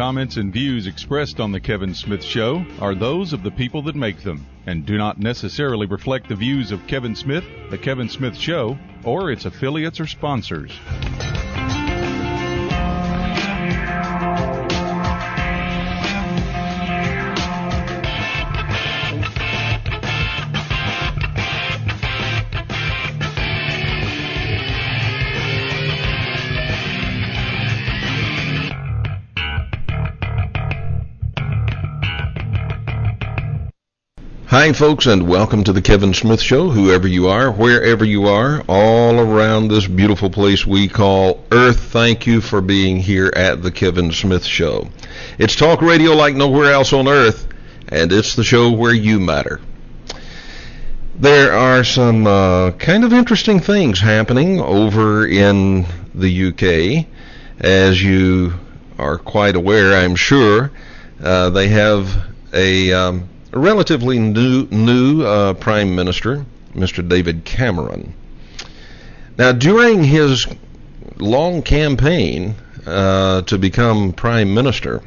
comments, and views expressed on The Kevin Smith Show are those of the people that make them and do not necessarily reflect the views of Kevin Smith, The Kevin Smith Show, or its affiliates or sponsors. Hi, folks, and welcome to the Kevin Smith Show, whoever you are, wherever you are, all around this beautiful place we call Earth. Thank you for being here at the Kevin Smith Show. It's talk radio like nowhere else on Earth, and it's the show where you matter. There are some kind of interesting things happening over in the UK. As you are quite aware, I'm sure, they have a relatively new Prime Minister, Mr. David Cameron. Now, during his long campaign to become Prime Minister,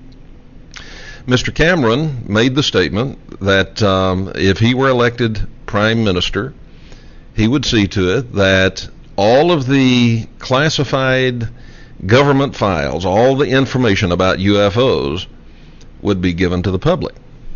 Mr. Cameron made the statement that if he were elected Prime Minister, he would see to it that all of the classified government files, all the information about UFOs, would be given to the public.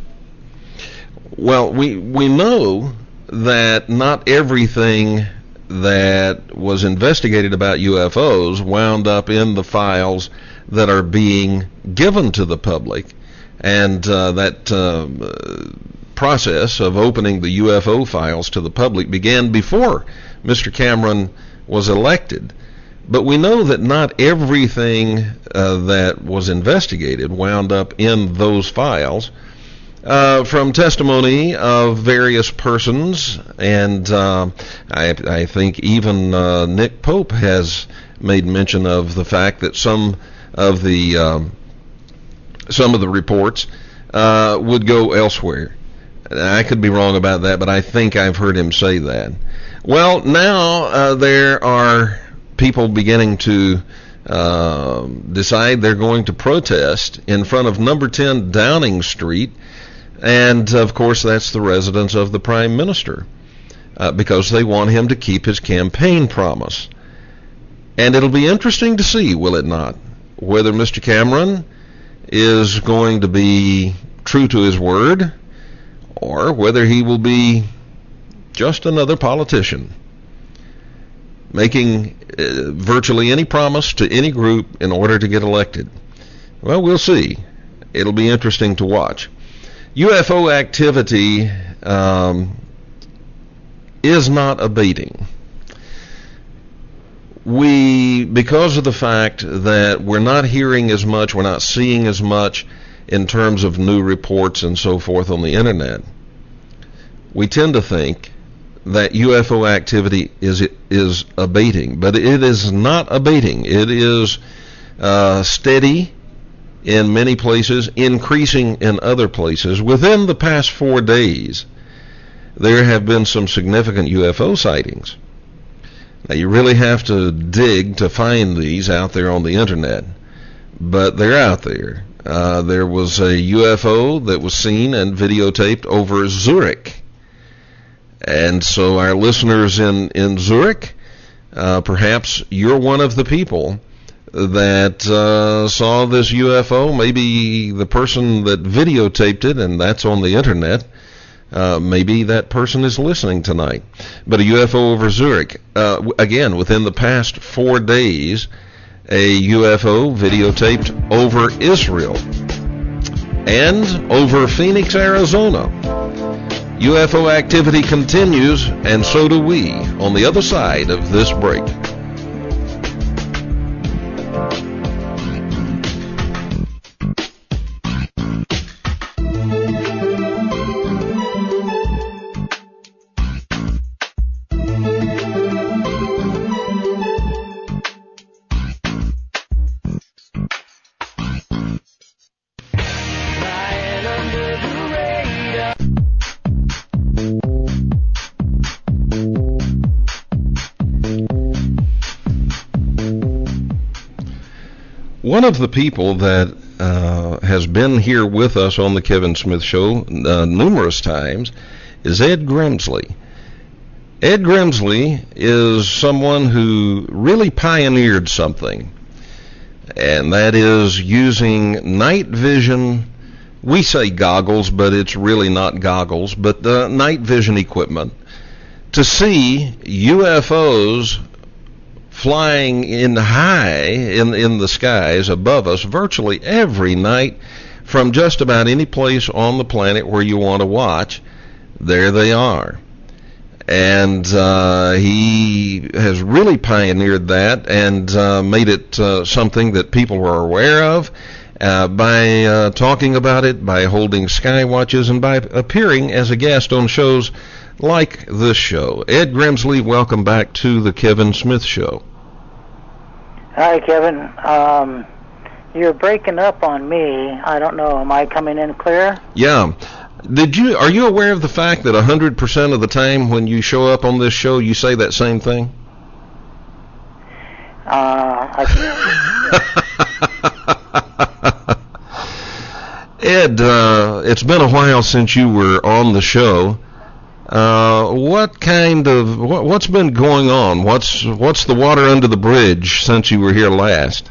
Well, we know that not everything that was investigated about UFOs wound up in the files that are being given to the public, and that process of opening the UFO files to the public began before Mr. Cameron was elected. But we know that not everything that was investigated wound up in those files. From testimony of various persons, and I think even Nick Pope has made mention of the fact that some of the reports would go elsewhere. I could be wrong about that, but I think I've heard him say that. Well, now there are people beginning to decide they're going to protest in front of number 10 Downing Street. And, of course, that's the residence of the Prime Minister, because they want him to keep his campaign promise. And it'll be interesting to see, will it not, whether Mr. Cameron is going to be true to his word, or whether he will be just another politician, making virtually any promise to any group in order to get elected. Well, we'll see. It'll be interesting to watch. UFO activity is not abating. Because of the fact that we're not hearing as much, we're not seeing as much in terms of new reports and so forth on the internet, we tend to think that UFO activity is abating, but it is not abating. It is steady in many places, increasing in other places. Within the past 4 days, there have been some significant UFO sightings. Now, you really have to dig to find these out there on the internet, but they're out there. There was a UFO that was seen and videotaped over Zurich. And so our listeners in Zurich, perhaps you're one of the people that saw this UFO. Maybe the person that videotaped it, and that's on the internet, maybe that person is listening tonight. But a UFO over Zurich. Again, within the past 4 days, a UFO videotaped over Israel and over Phoenix, Arizona. UFO activity continues, and so do we, on the other side of this break. One of the people that has been here with us on the Kevin Smith Show numerous times is Ed Grimsley. Ed Grimsley is someone who really pioneered something, and that is using night vision. We say goggles, but it's really not goggles, but the night vision equipment to see UFOs flying in high in the skies above us virtually every night from just about any place on the planet where you want to watch. There they are. And he has really pioneered that and made it something that people are aware of by talking about it, by holding sky watches, and by appearing as a guest on shows like this show. Ed Grimsley, welcome back to the Kevin Smith Show. Hi, Kevin. You're breaking up on me. I don't know. Am I coming in clear? Yeah. Are you aware of the fact that 100% of the time when you show up on this show, you say that same thing? Ed, it's been a while since you were on the show. What's been going on? What's the water under the bridge since you were here last?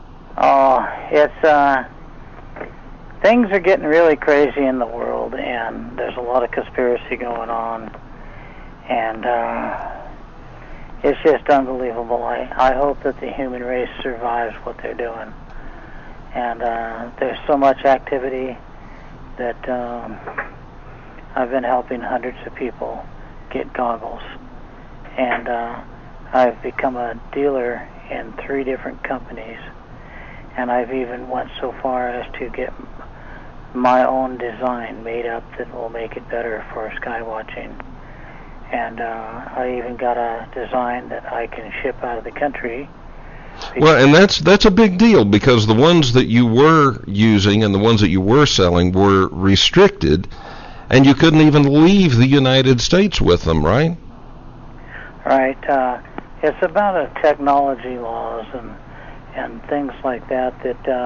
It's things are getting really crazy in the world, and there's a lot of conspiracy going on, and it's just unbelievable. I hope that the human race survives what they're doing, and there's so much activity that I've been helping hundreds of people get goggles, and I've become a dealer in 3 different companies, and I've even went so far as to get my own design made up that will make it better for sky watching. And I even got a design that I can ship out of the country. Well, and that's a big deal, because the ones that you were using and the ones that you were selling were restricted, and you couldn't even leave the United States with them, right? Right. It's about technology laws and things like that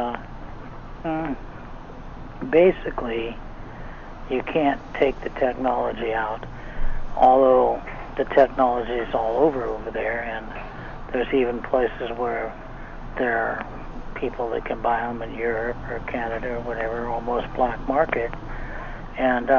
basically you can't take the technology out, although the technology is all over there, and there's even places where there are people that can buy them in Europe or Canada or whatever, almost black market, and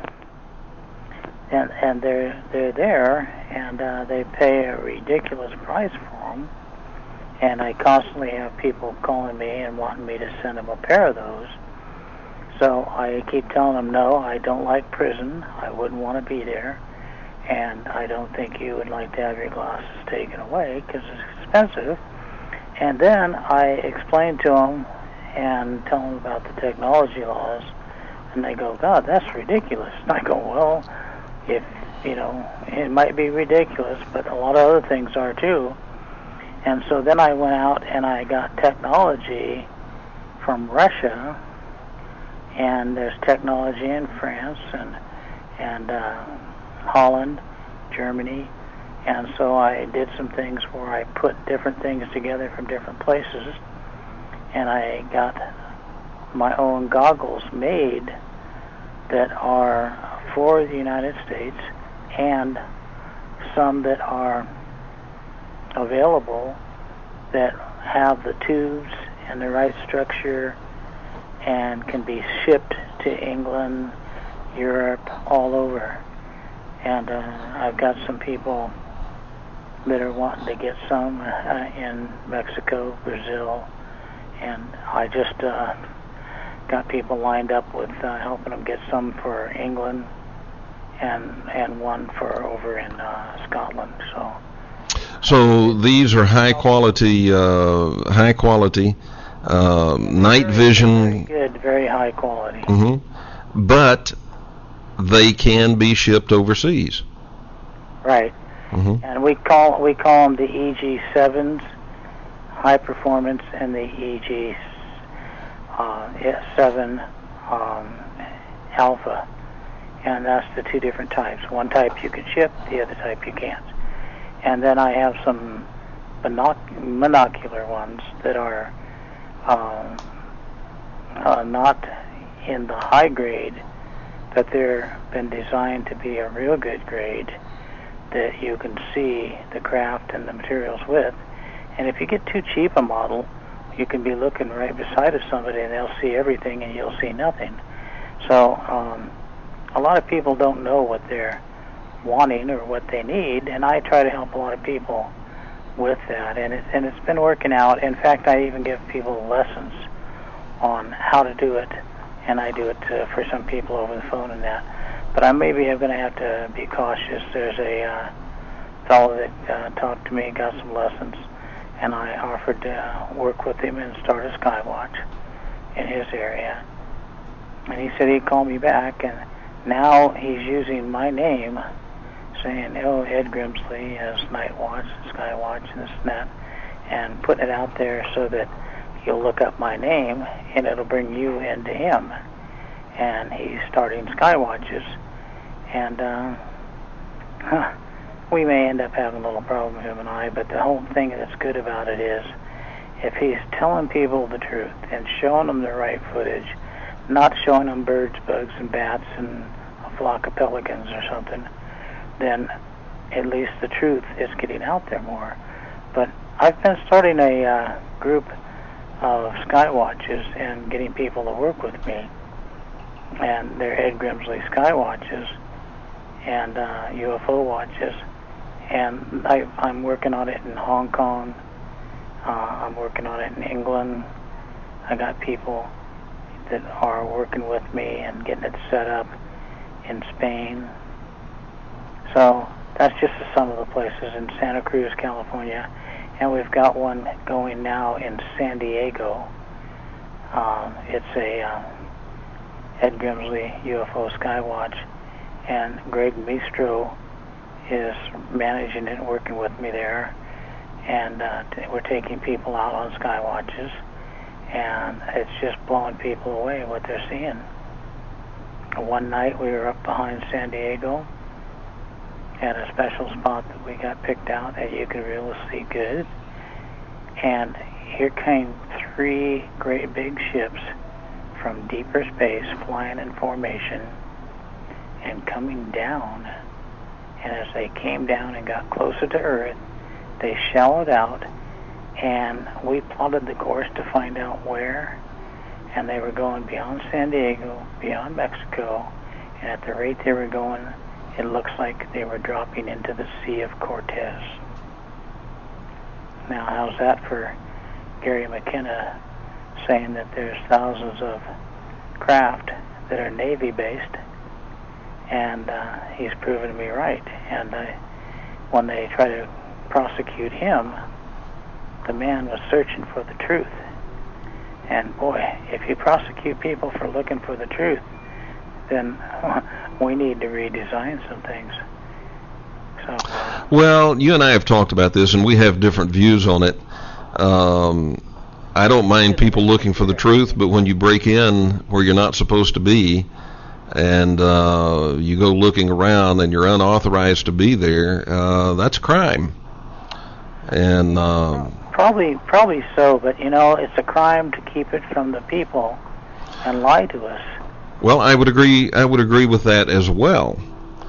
they're there, and they pay a ridiculous price for them, and I constantly have people calling me and wanting me to send them a pair of those. So I keep telling them, no, I don't like prison. I wouldn't want to be there. And I don't think you would like to have your glasses taken away because it's expensive. And then I explain to them and tell them about the technology laws. And they go, God, that's ridiculous. And I go, well, it might be ridiculous, but a lot of other things are too. And so then I went out and I got technology from Russia, and there's technology in France and Holland, Germany, and so I did some things where I put different things together from different places, and I got my own goggles made that are for the United States, and some that are available that have the tubes and the right structure and can be shipped to England, Europe, all over. And I've got some people that are wanting to get some in Mexico, Brazil, and I just got people lined up with helping them get some for England and one for over in Scotland. So these are high quality night vision. Very good, very high quality. Mm-hmm. But they can be shipped overseas. Right. Mm-hmm. And we call them the EG7s, high performance, and the EG7 alpha. And that's the 2 different types. One type you can ship, the other type you can't. And then I have some monocular ones that are not in the high grade, but they're been designed to be a real good grade that you can see the craft and the materials with. And if you get too cheap a model, you can be looking right beside of somebody and they'll see everything and you'll see nothing. So a lot of people don't know what they're wanting or what they need, and I try to help a lot of people with that, and it's been working out. In fact, I even give people lessons on how to do it, and I do it for some people over the phone and that. But I'm going to have to be cautious. There's a fellow that talked to me, got some lessons, and I offered to work with him and start a Skywatch in his area. And he said he'd call me back, and now he's using my name, saying, oh, Ed Grimsley has Nightwatch, Skywatch, and this and that, and putting it out there so that you'll look up my name, and it'll bring you into him. And he's starting Skywatches, and we may end up having a little problem, him and I, but the whole thing that's good about it is if he's telling people the truth and showing them the right footage, not showing them birds, bugs, and bats and a flock of pelicans or something, then at least the truth is getting out there more. But I've been starting a group of Skywatches and getting people to work with me, and they're Ed Grimsley Skywatches and UFO watches, and I'm working on it in Hong Kong. I'm working on it in England. I got people that are working with me and getting it set up in Spain. So that's just some of the places in Santa Cruz, California, and we've got one going now in San Diego. It's a Ed Grimsley UFO Skywatch, and Greg Mistro is managing it and working with me there, and we're taking people out on Skywatches, and it's just blowing people away what they're seeing. One night we were up behind San Diego at a special spot that we got picked out that you could really see good, and here came 3 great big ships from deeper space flying in formation and coming down, and as they came down and got closer to Earth, they shallowed out, and we plotted the course to find out where, and they were going beyond San Diego, beyond Mexico, and at the rate they were going, it looks like they were dropping into the Sea of Cortez. Now, how's that for Gary McKenna saying that there's thousands of craft that are Navy-based, and he's proven me right. And when they try to prosecute him, the man was searching for the truth. And boy, if you prosecute people for looking for the truth, then we need to redesign some things. So, well, you and I have talked about this, and we have different views on it. I don't mind people looking for the truth, but when you break in where you're not supposed to be, and you go looking around and you're unauthorized to be there, that's a crime. And probably so, but it's a crime to keep it from the people and lie to us. Well, I would agree with that as well.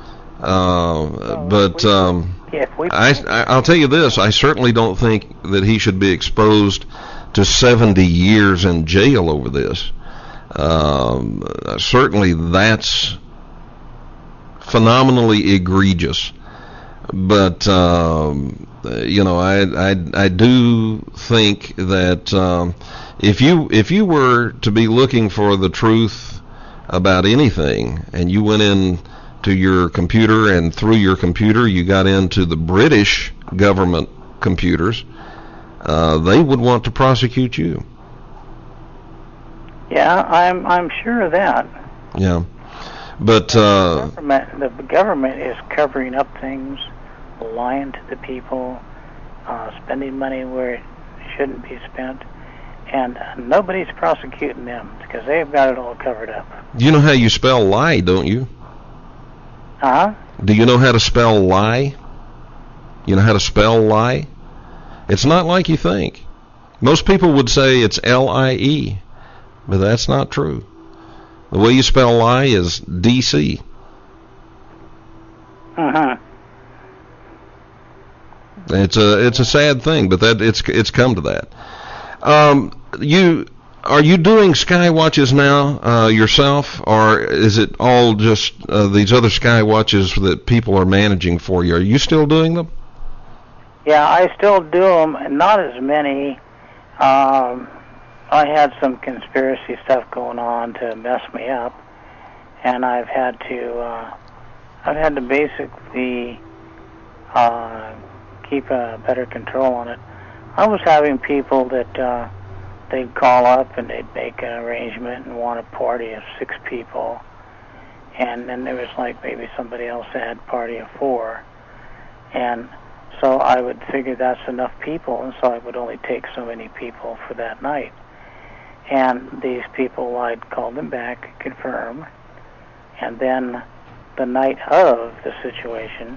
But I'll tell you this: I certainly don't think that he should be exposed to 70 years in jail over this. Certainly, that's phenomenally egregious. But I do think that if you were to be looking for the truth about anything, and you went in to your computer, and through your computer you got into the British government computers, they would want to prosecute you. Yeah, I'm sure of that. Yeah, but the government is covering up things, lying to the people, spending money where it shouldn't be spent, and nobody's prosecuting them because they've got it all covered up. You know how you spell lie, don't you? Huh? Do you know how to spell lie? You know how to spell lie? It's not like you think. Most people would say it's L-I-E, but that's not true. The way you spell lie is DC. It's a sad thing, but that it's come to that. Are you doing sky watches now yourself, or is it all just these other sky watches that people are managing for you? Are you still doing them? Yeah, I still do them, and not as many. I had some conspiracy stuff going on to mess me up, and I've had to basically keep a better control on it. I was having people that they'd call up and they'd make an arrangement and want a party of 6 people, and then there was like maybe somebody else that had a party of 4, and so I would figure that's enough people, and so I would only take so many people for that night. And these people, I'd call them back, confirm, and then the night of the situation,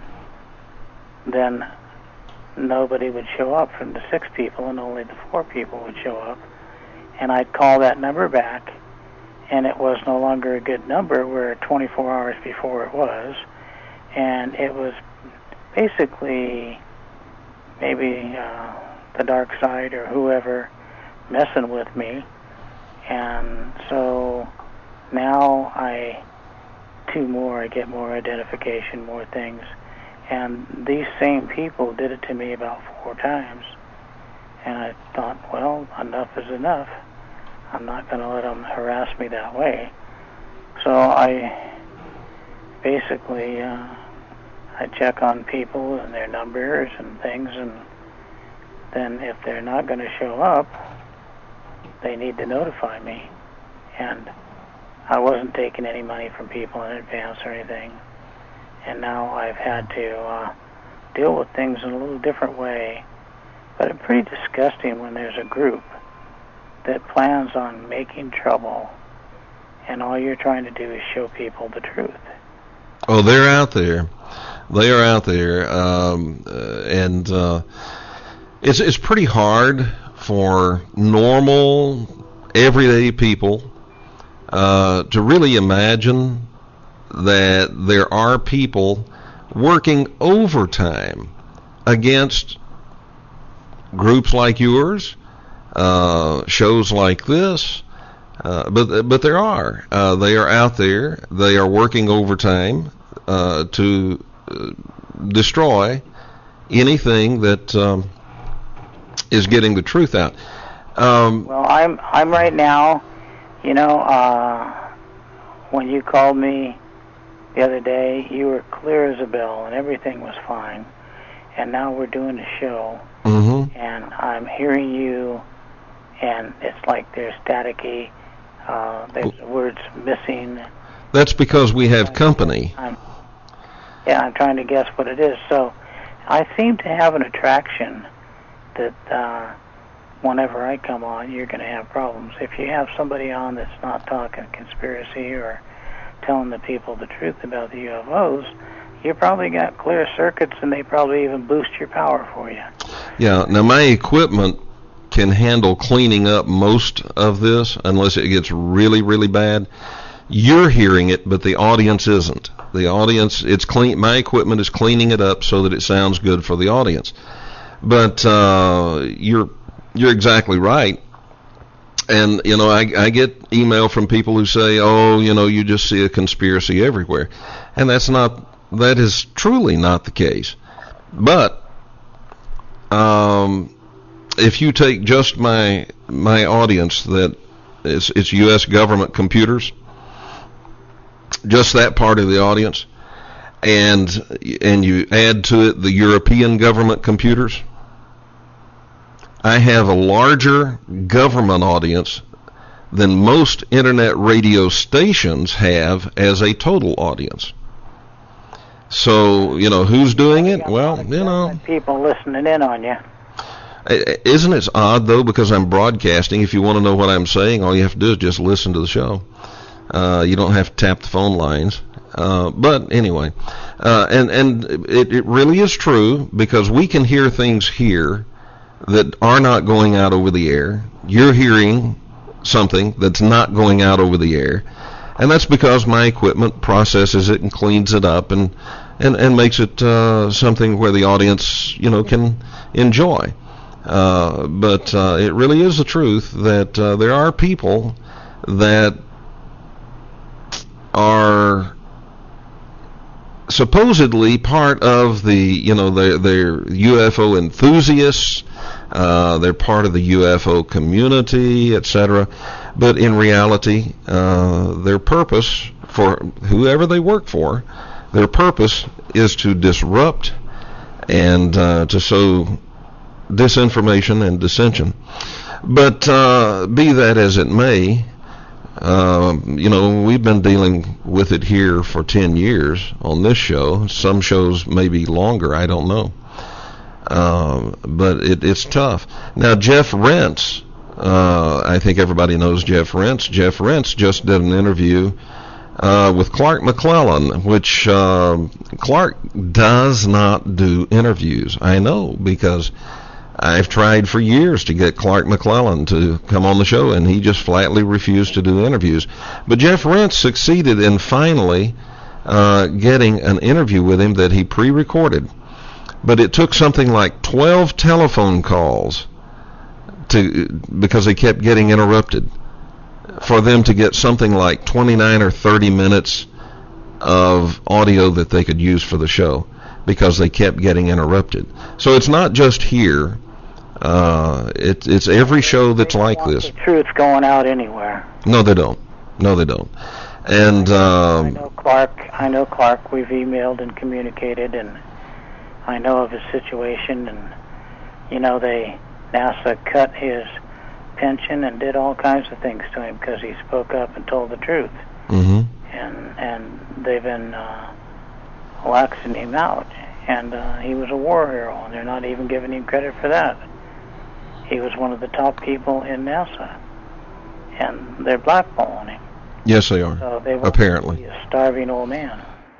then nobody would show up from the 6 people, and only the 4 people would show up. And I'd call that number back, and it was no longer a good number, where 24 hours before it was, and it was basically maybe the dark side or whoever messing with me. And so now I get more identification, more things. And these same people did it to me about 4 times. And I thought, well, enough is enough. I'm not going to let them harass me that way. So I basically I check on people and their numbers and things, and then if they're not going to show up, they need to notify me. And I wasn't taking any money from people in advance or anything. And now I've had to deal with things in a little different way. But it's pretty disgusting when there's a group that plans on making trouble, and all you're trying to do is show people the truth. Oh, they're out there. They are out there, and it's pretty hard for normal, everyday people to really imagine that there are people working overtime against groups like yours, shows like this, but there are. They are out there. They are working overtime to destroy anything that is getting the truth out. Well, I'm right now, when you called me the other day, you were clear as a bell and everything was fine. And now we're doing a show, and I'm hearing you, and it's like there's staticky, there's words missing. That's because we have company. I'm trying to guess what it is. So I seem to have an attraction that whenever I come on, you're going to have problems. If you have somebody on that's not talking conspiracy or telling the people the truth about the UFOs, you probably got clear circuits, and they probably even boost your power for you. Yeah, now my equipment can handle cleaning up most of this unless it gets really, really bad. You're hearing it, but the audience isn't. The audience, it's clean. My equipment is cleaning it up so that it sounds good for the audience. But you're exactly right. And, I get email from people who say, you just see a conspiracy everywhere. And that is truly not the case. But if you take just my audience, that it's U.S. government computers, just that part of the audience, and you add to it the European government computers, I have a larger government audience than most internet radio stations have as a total audience. So, who's doing it? Well, people listening in on you. Isn't it odd, though, because I'm broadcasting? If you want to know what I'm saying, all you have to do is just listen to the show. You don't have to tap the phone lines. But anyway, and it really is true, because we can hear things here that are not going out over the air. You're hearing something that's not going out over the air. And that's because my equipment processes it and cleans it up and makes it something where the audience, can enjoy. But it really is the truth that there are people that are supposedly part of the, they're UFO enthusiasts, they're part of the UFO community, etc. But in reality, their purpose, for whoever they work for, their purpose is to disrupt and to sow disinformation and dissension. But be that as it may, we've been dealing with it here for 10 years on this show. Some shows maybe longer, I don't know. But it's tough. Now, Jeff Rense, I think everybody knows Jeff Rense. Jeff Rense just did an interview with Clark McClellan, which Clark does not do interviews. I know, because I've tried for years to get Clark McClellan to come on the show, and he just flatly refused to do interviews. But Jeff Rense succeeded in finally getting an interview with him that he pre-recorded. But it took something like 12 telephone calls because they kept getting interrupted, for them to get something like 29 or 30 minutes of audio that they could use for the show, because they kept getting interrupted. So it's not just here. It's every show that's like this. The truth going out anywhere. No, they don't. And I know Clark. We've emailed and communicated, and I know of his situation. And NASA cut his pension and did all kinds of things to him because he spoke up and told the truth. Mm-hmm. And they've been waxing him out. And he was a war hero, and they're not even giving him credit for that. He was one of the top people in NASA, and they're blackballing him. Yes, they are. So they apparently. Be a starving old man.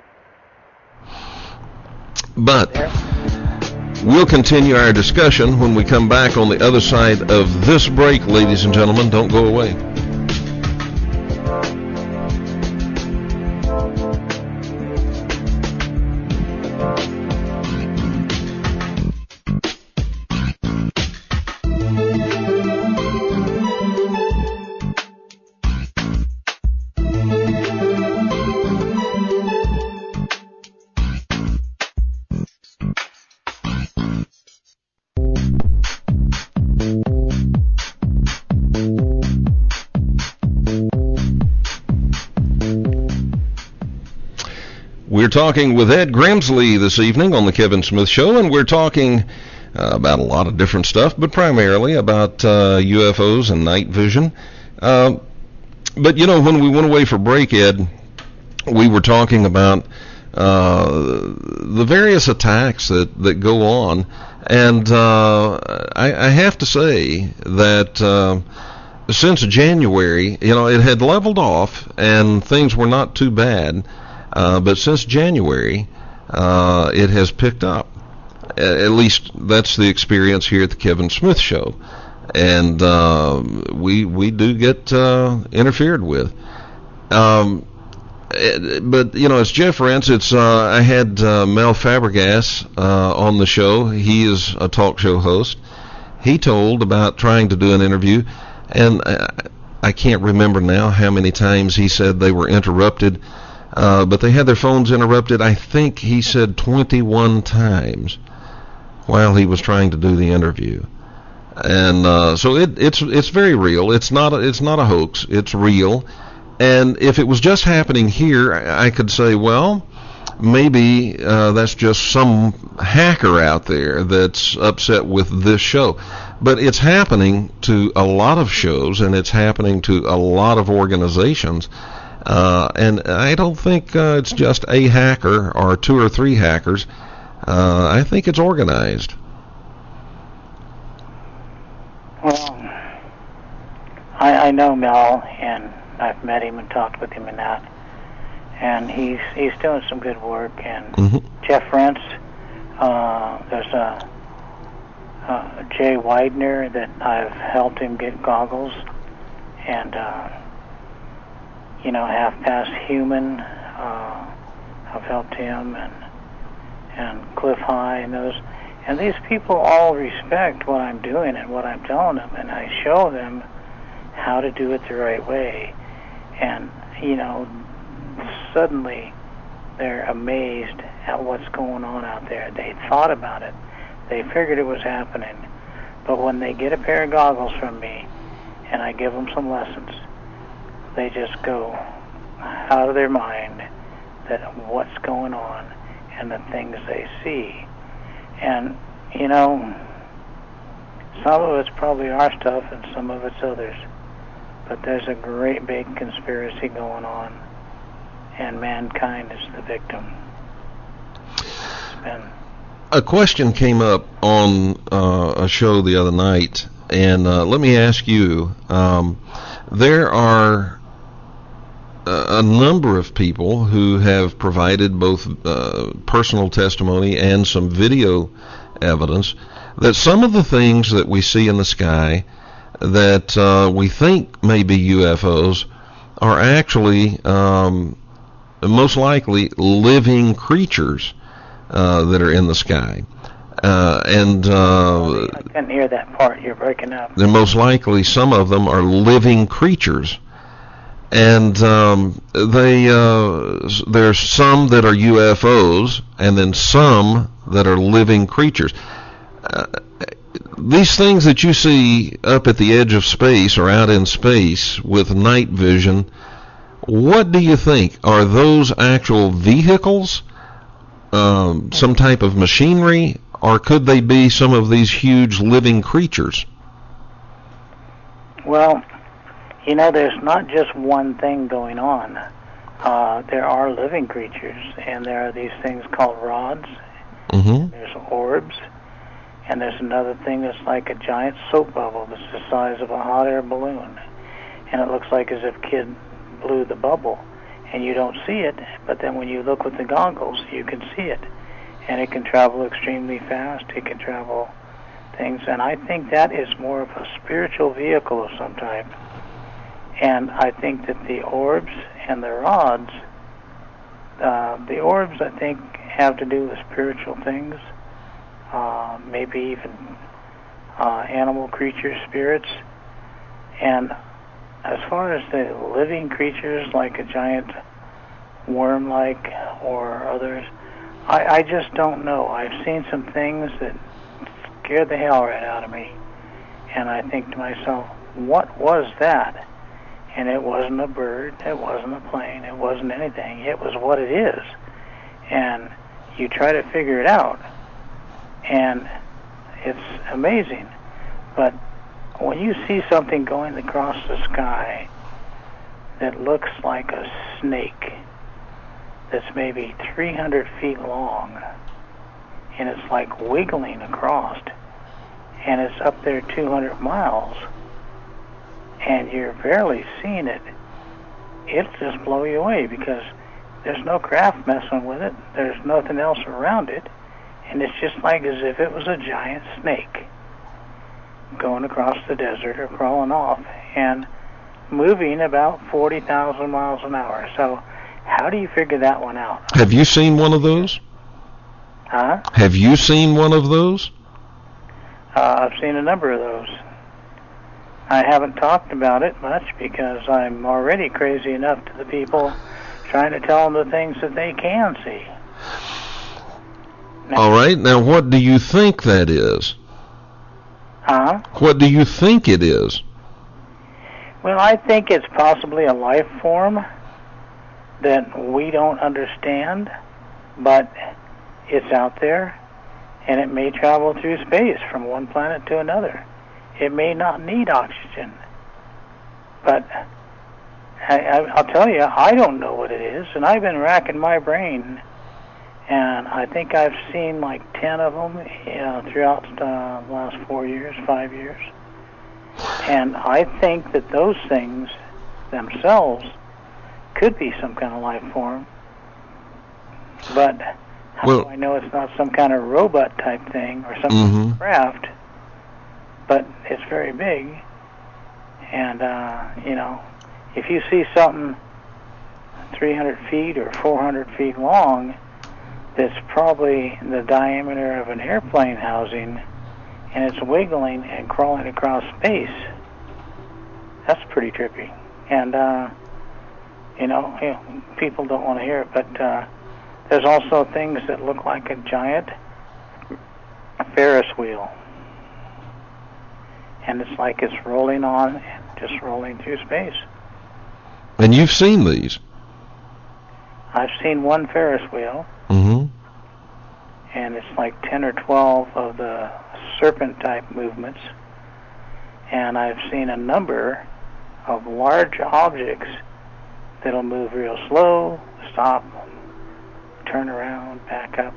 But we'll continue our discussion when we come back on the other side of this break, ladies and gentlemen. Don't go away. We're talking with Ed Grimsley this evening on the Kevin Smith Show, and we're talking about a lot of different stuff, but primarily about UFOs and night vision. But, when we went away for break, Ed, we were talking about the various attacks that go on, and I have to say that since January, it had leveled off, and things were not too bad. But since January, it has picked up. At least that's the experience here at the Kevin Smith Show. And we do get interfered with. But, it's Jeff Rense. I had Mel Fabregas on the show. He is a talk show host. He told about trying to do an interview. And I can't remember now how many times he said they were interrupted. But they had their phones interrupted, I think he said 21 times while he was trying to do the interview. And so it's very real. It's not a hoax. It's real. And if it was just happening here, I could say, well, maybe that's just some hacker out there that's upset with this show. But it's happening to a lot of shows, and it's happening to a lot of organizations. And I don't think it's just a hacker or two or three hackers. I think it's organized. Well, I know Mel, and I've met him and talked with him and that. And he's doing some good work. And Jeff Rense, there's a Jay Widener that I've helped him get goggles. and Half Past Human. I've helped him, and Cliff High, and those. And these people all respect what I'm doing and what I'm telling them, and I show them how to do it the right way. And, suddenly they're amazed at what's going on out there. They thought about it. They figured it was happening. But when they get a pair of goggles from me and I give them some lessons, they just go out of their mind that what's going on and the things they see. And, some of it's probably our stuff and some of it's others. But there's a great big conspiracy going on, and mankind is the victim. A question came up on a show the other night, and let me ask you, there are a number of people who have provided both personal testimony and some video evidence that some of the things that we see in the sky that we think may be UFOs are actually most likely living creatures that are in the sky. I couldn't hear that part. You're breaking up. They're most likely, some of them are living creatures. And there's some that are UFOs, and then some that are living creatures. These things that you see up at the edge of space or out in space with night vision, what do you think? Are those actual vehicles, some type of machinery, or could they be some of these huge living creatures? Well, there's not just one thing going on. There are living creatures, and there are these things called rods. Mm-hmm. There's orbs, and there's another thing that's like a giant soap bubble that's the size of a hot air balloon, and it looks like as if kid blew the bubble, and you don't see it, but then when you look with the goggles, you can see it, and it can travel extremely fast. It can travel things, and I think that is more of a spiritual vehicle of some type. And I think that the orbs and the rods, the orbs I think have to do with spiritual things, maybe even animal creature spirits. And as far as the living creatures like a giant worm-like or others, I just don't know. I've seen some things that scared the hell right out of me. And I think to myself, what was that? And it wasn't a bird, it wasn't a plane, it wasn't anything. It was what it is. And you try to figure it out, and it's amazing. But when you see something going across the sky that looks like a snake that's maybe 300 feet long, and it's like wiggling across, and it's up there 200 miles, and you're barely seeing it, it'll just blow you away because there's no craft messing with it. There's nothing else around it. And it's just like as if it was a giant snake going across the desert or crawling off and moving about 40,000 miles an hour. So how do you figure that one out? Have you seen one of those? Huh? Have you seen one of those? I've seen a number of those. I haven't talked about it much because I'm already crazy enough to the people trying to tell them the things that they can see. Now, all right. Now, what do you think that is? Huh? What do you think it is? Well, I think it's possibly a life form that we don't understand, but it's out there, and it may travel through space from one planet to another. It may not need oxygen, but I'll tell you, I don't know what it is, and I've been racking my brain, and I think I've seen like 10 of them throughout the last 4 years, 5 years, and I think that those things themselves could be some kind of life form, but how do I know it's not some kind of robot type thing or some kind of craft? But it's very big, And, if you see something 300 feet or 400 feet long that's probably the diameter of an airplane housing, and it's wiggling and crawling across space, that's pretty trippy. And, people don't want to hear it, but there's also things that look like a giant Ferris wheel. And it's like it's rolling on and just rolling through space. And you've seen these? I've seen one Ferris wheel. Mm-hmm. And it's like 10 or 12 of the serpent-type movements. And I've seen a number of large objects that'll move real slow, stop, turn around, back up.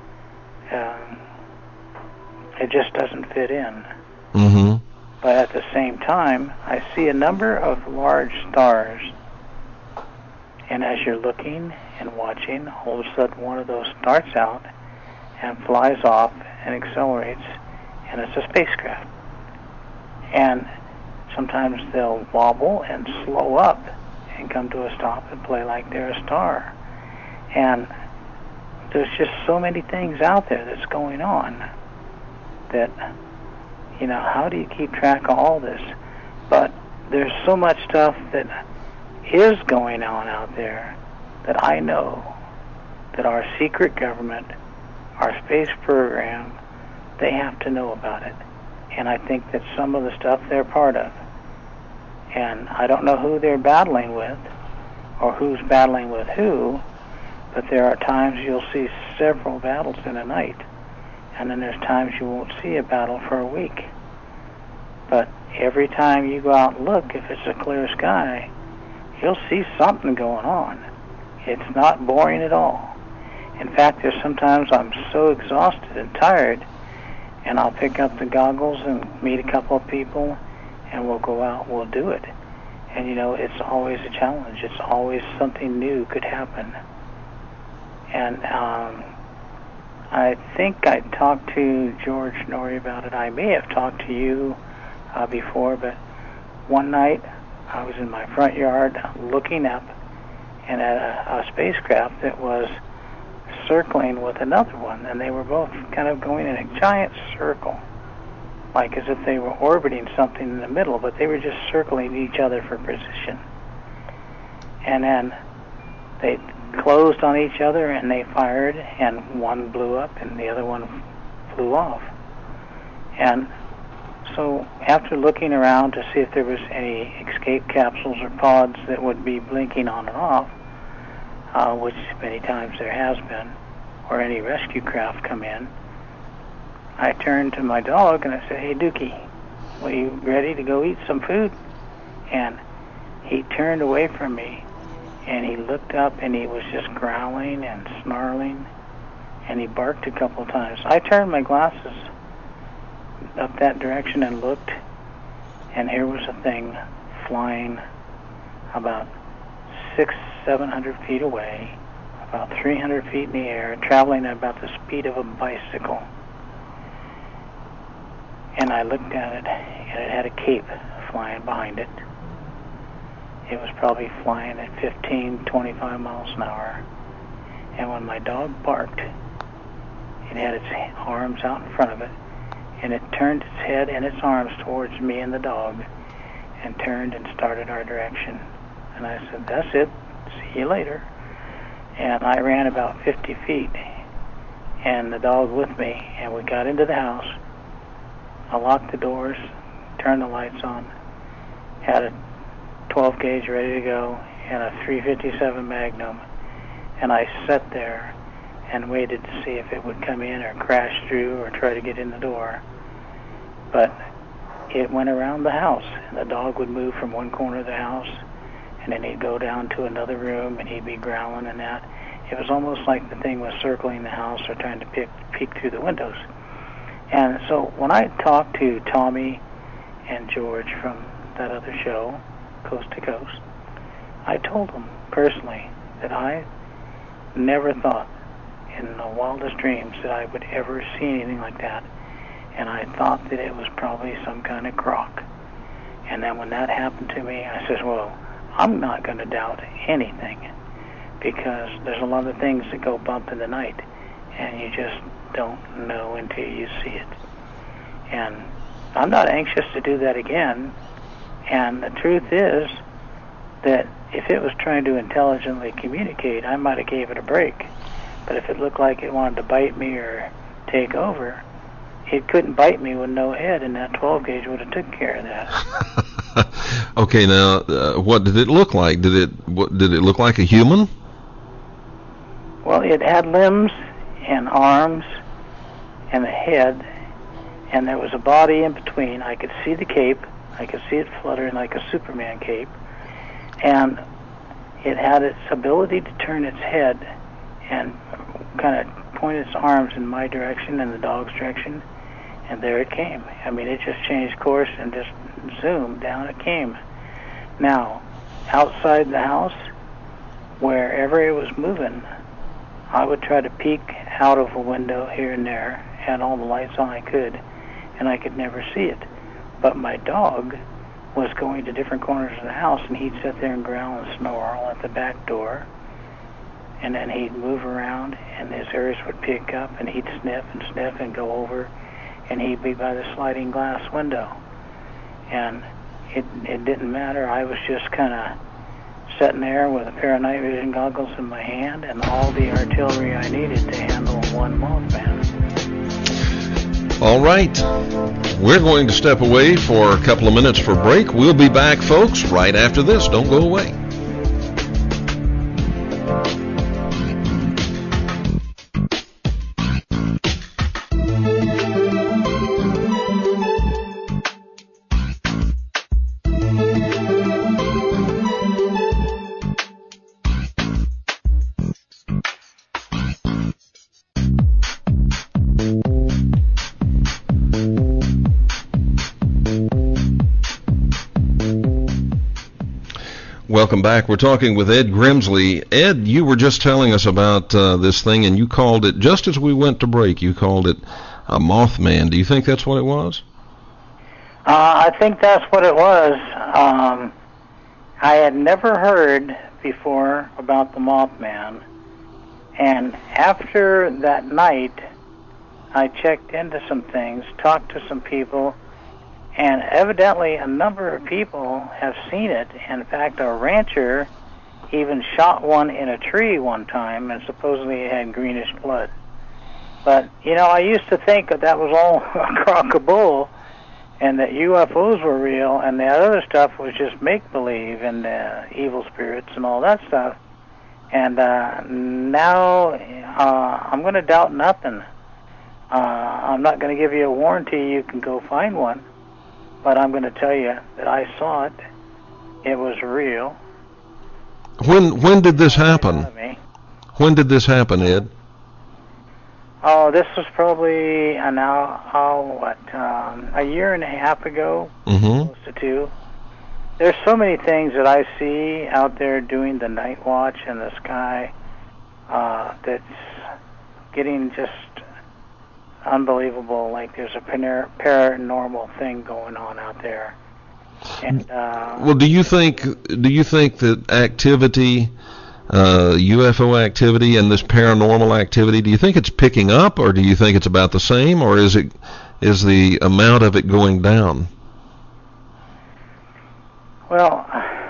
It just doesn't fit in. Mm-hmm. But at the same time, I see a number of large stars. And as you're looking and watching, all of a sudden one of those starts out and flies off and accelerates, and it's a spacecraft. And sometimes they'll wobble and slow up and come to a stop and play like they're a star. And there's just so many things out there that's going on that, how do you keep track of all this? But there's so much stuff that is going on out there that I know that our secret government, our space program, they have to know about it. And I think that some of the stuff they're part of. And I don't know who they're battling with or who's battling with who, but there are times you'll see several battles in a night. And then there's times you won't see a battle for a week. But every time you go out and look, if it's a clear sky, you'll see something going on. It's not boring at all. In fact, there's sometimes I'm so exhausted and tired, and I'll pick up the goggles and meet a couple of people, and we'll go out, we'll do it. And it's always a challenge. It's always something new could happen. And I think I talked to George Norrie about it. I may have talked to you before, but one night I was in my front yard looking up and at a spacecraft that was circling with another one, and they were both kind of going in a giant circle, like as if they were orbiting something in the middle, but they were just circling each other for position. And then they closed on each other and they fired, and one blew up and the other one flew off. And so after looking around to see if there was any escape capsules or pods that would be blinking on and off, which many times there has been, or any rescue craft come in, I turned to my dog and I said, "Hey, Dookie, are you ready to go eat some food?" And he turned away from me and he looked up and he was just growling and snarling, and he barked a couple times. I turned my glasses up that direction and looked, and here was a thing flying about 600-700 feet away, about 300 feet in the air, traveling at about the speed of a bicycle. And I looked at it, and it had a cape flying behind it. It was probably flying at 15-25 miles an hour. And when my dog barked, it had its arms out in front of it, and it turned its head and its arms towards me and the dog, and turned and started our direction. And I said, "That's it. See you later." And I ran about 50 feet, and the dog with me, and we got into the house. I locked the doors, turned the lights on, had a 12 gauge ready to go, and a .357 Magnum, and I sat there and waited to see if it would come in or crash through or try to get in the door. But it went around the house, and the dog would move from one corner of the house, and then he'd go down to another room, and he'd be growling and that. It was almost like the thing was circling the house or trying to peek through the windows. And so when I talked to Tommy and George from that other show, Coast to Coast, I told them personally that I never thought in the wildest dreams that I would ever see anything like that. And I thought that it was probably some kind of crock. And then when that happened to me, I says, well, I'm not going to doubt anything, because there's a lot of things that go bump in the night, and you just don't know until you see it. And I'm not anxious to do that again. And the truth is that if it was trying to intelligently communicate, I might have gave it a break. But if it looked like it wanted to bite me or take over, it couldn't bite me with no head, and that 12 gauge would have took care of that. Okay, now what did it look like? Did it look like a human? Well, it had limbs and arms and a head, and there was a body in between. I could see the cape. I could see it fluttering like a Superman cape. And it had its ability to turn its head and kind of point its arms in my direction and the dog's direction, and there it came. I mean, it just changed course and just zoomed down it came. Now, outside the house, wherever it was moving, I would try to peek out of a window here and there, had all the lights on I could, and I could never see it. But my dog was going to different corners of the house, and he'd sit there and growl and snore all at the back door, and then he'd move around, and his ears would pick up, and he'd sniff and go over, and he'd be by the sliding glass window. And it didn't matter. I was just kind of sitting there with a pair of night vision goggles in my hand and all the artillery I needed to handle one Mothman. All right. We're going to step away for a couple of minutes for break. We'll be back, folks, right after this. Don't go away. Welcome back. We're talking with Ed Grimsley. Ed, you were just telling us about this thing, and you called it, just as we went to break, you called it a Mothman. Do you think that's what it was? I think that's what it was. I had never heard before about the Mothman, and after that night, I checked into some things, talked to some people, and evidently a number of people have seen it. In fact, a rancher even shot one in a tree one time, and supposedly it had greenish blood. But, you know, I used to think that was all a crock of bull, and that UFOs were real, and the other stuff was just make-believe, and evil spirits and all that stuff. And now I'm going to doubt nothing. I'm not going to give you a warranty you can go find one. But I'm going to tell you that I saw it. It was real. When did this happen? When did this happen, Ed? Oh, this was probably a year and a half ago, close to 2. There's so many things that I see out there doing the night watch in the sky that's getting just unbelievable. Like there's a paranormal thing going on out there. And well, do you think that activity, UFO activity, and this paranormal activity, do you think it's picking up, or do you think it's about the same, or is the amount of it going down? Well,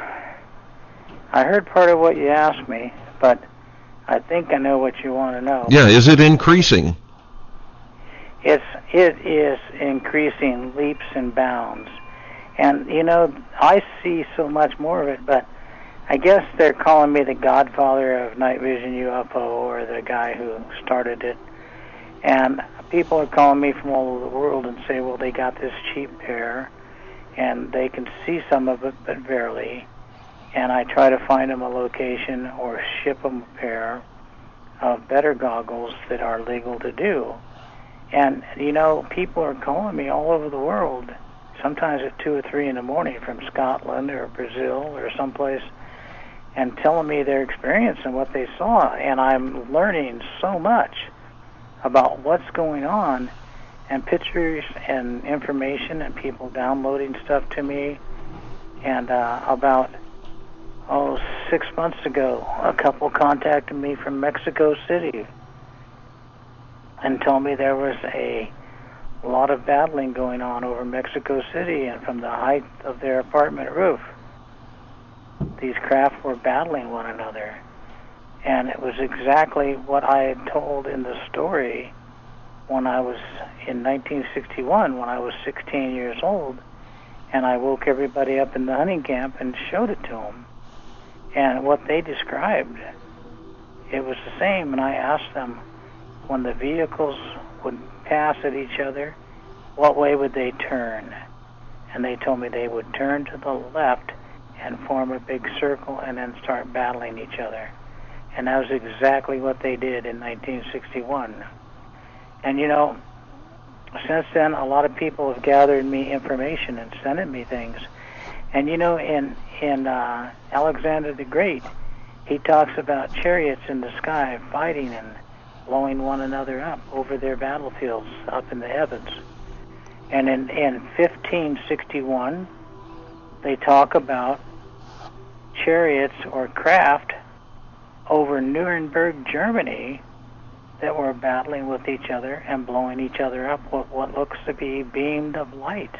I heard part of what you asked me, but I think I know what you want to know. Yeah, is it increasing? It is increasing leaps and bounds. And, you know, I see so much more of it, but I guess they're calling me the godfather of night vision UFO, or the guy who started it. And people are calling me from all over the world and say, well, they got this cheap pair, and they can see some of it, but barely. And I try to find them a location or ship them a pair of better goggles that are legal to do. And, you know, people are calling me all over the world, sometimes at 2 or 3 in the morning from Scotland or Brazil or someplace, and telling me their experience and what they saw. And I'm learning so much about what's going on, and pictures and information and people downloading stuff to me And about 6 months ago, a couple contacted me from Mexico City and told me there was a lot of battling going on over Mexico City, and from the height of their apartment roof, these craft were battling one another. And it was exactly what I had told in the story when I was in 1961, when I was 16 years old, and I woke everybody up in the hunting camp and showed it to them. And what they described, it was the same. And I asked them, when the vehicles would pass at each other, what way would they turn? And they told me they would turn to the left and form a big circle and then start battling each other. And that was exactly what they did in 1961. And you know, since then, a lot of people have gathered me information and sent me things. And you know, in Alexander the Great, he talks about chariots in the sky fighting and blowing one another up over their battlefields up in the heavens. And in 1561, they talk about chariots or craft over Nuremberg, Germany, that were battling with each other and blowing each other up with what looks to be beams of light.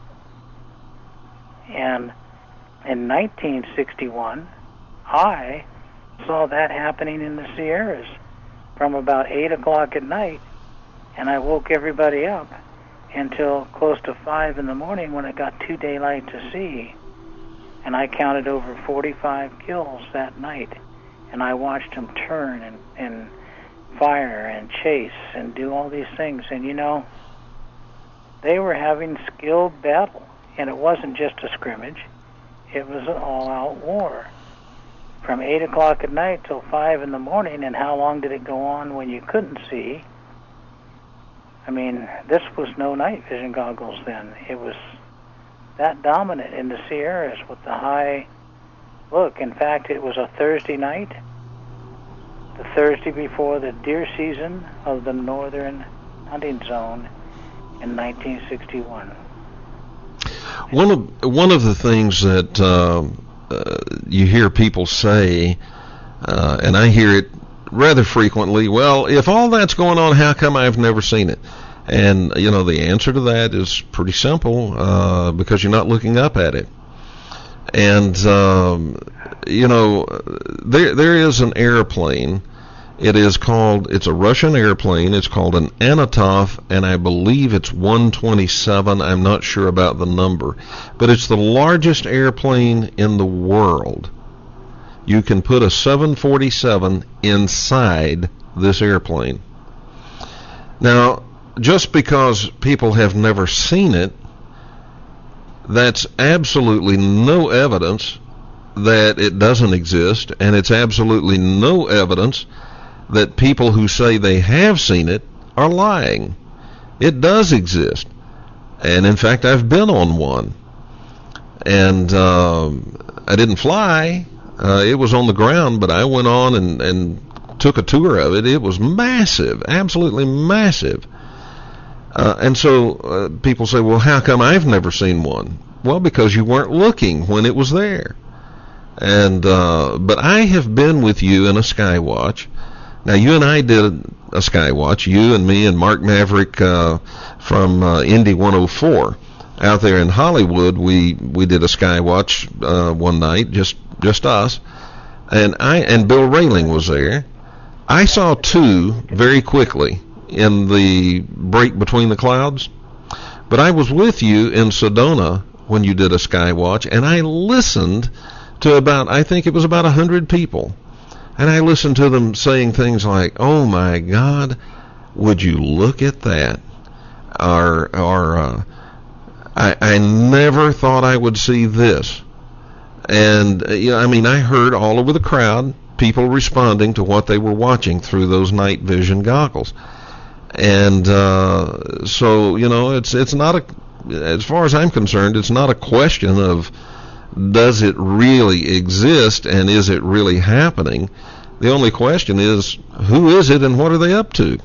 And in 1961, I saw that happening in the Sierras from about 8 o'clock at night, and I woke everybody up until close to 5 in the morning when it got too daylight to see. And I counted over 45 kills that night, and I watched them turn and fire and chase and do all these things. And you know, they were having skilled battle, and it wasn't just a scrimmage, it was an all-out war from 8 o'clock at night till 5 in the morning. And how long did it go on when you couldn't see? I mean, this was no night vision goggles then. It was that dominant in the Sierras with the high look. In fact, it was a Thursday night, the Thursday before the deer season of the northern hunting zone in 1961. One of the things that you hear people say, and I hear it rather frequently, well, if all that's going on, how come I've never seen it? And, you know, the answer to that is pretty simple, because you're not looking up at it. And, you know, there is an airplane. It's a Russian airplane. It's called an Antonov, and I believe it's 127. I'm not sure about the number. But it's the largest airplane in the world. You can put a 747 inside this airplane. Now, just because people have never seen it, that's absolutely no evidence that it doesn't exist, and it's absolutely no evidence that people who say they have seen it are lying. It does exist. And in fact, I've been on one. And I didn't fly. It was on the ground, but I went on and took a tour of it. It was massive, absolutely massive. And so people say, well, how come I've never seen one? Well, because you weren't looking when it was there. And but I have been with you in a Skywatch. Now, you and I did a Skywatch, you and me and Mark Maverick from Indy 104. Out there in Hollywood, we did a Skywatch one night, just us. And Bill Rayling was there. I saw two very quickly in the break between the clouds. But I was with you in Sedona when you did a Skywatch, and I listened to I think it was about 100 people. And I listened to them saying things like, oh my God, would you look at that? Or I never thought I would see this. And, you know, I mean, I heard all over the crowd people responding to what they were watching through those night vision goggles. And so, you know, it's not as far as I'm concerned, it's not a question of does it really exist and is it really happening. The only question is, who is it and what are they up to?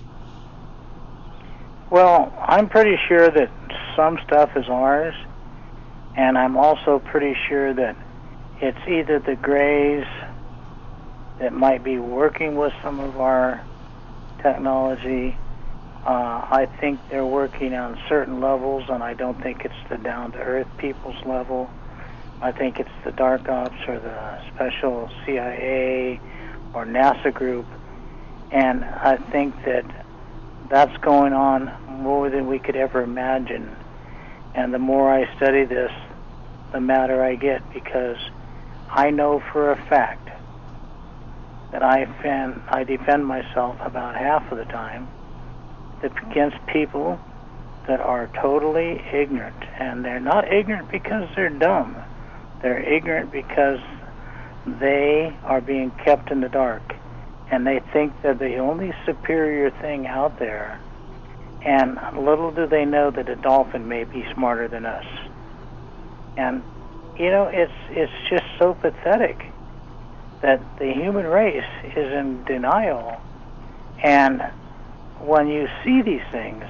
Well, I'm pretty sure that some stuff is ours And I'm also pretty sure that it's either the Greys that might be working with some of our technology. I think they're working on certain levels, and I don't think it's the down-to-earth people's level. I think it's the dark ops or the special CIA or NASA group. And I think that that's going on more than we could ever imagine. And the more I study this, the madder I get, because I know for a fact that I defend myself about half of the time against people that are totally ignorant. And they're not ignorant because they're dumb. They're ignorant because they are being kept in the dark. And they think they're the only superior thing out there. And little do they know that a dolphin may be smarter than us. And, you know, it's just so pathetic that the human race is in denial. And when you see these things,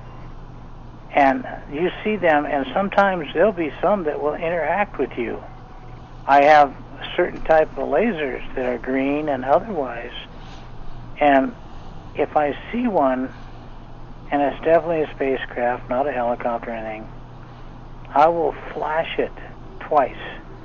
and you see them, and sometimes there'll be some that will interact with you. I have a certain type of lasers that are green and otherwise, and if I see one, and it's definitely a spacecraft, not a helicopter or anything, I will flash it twice,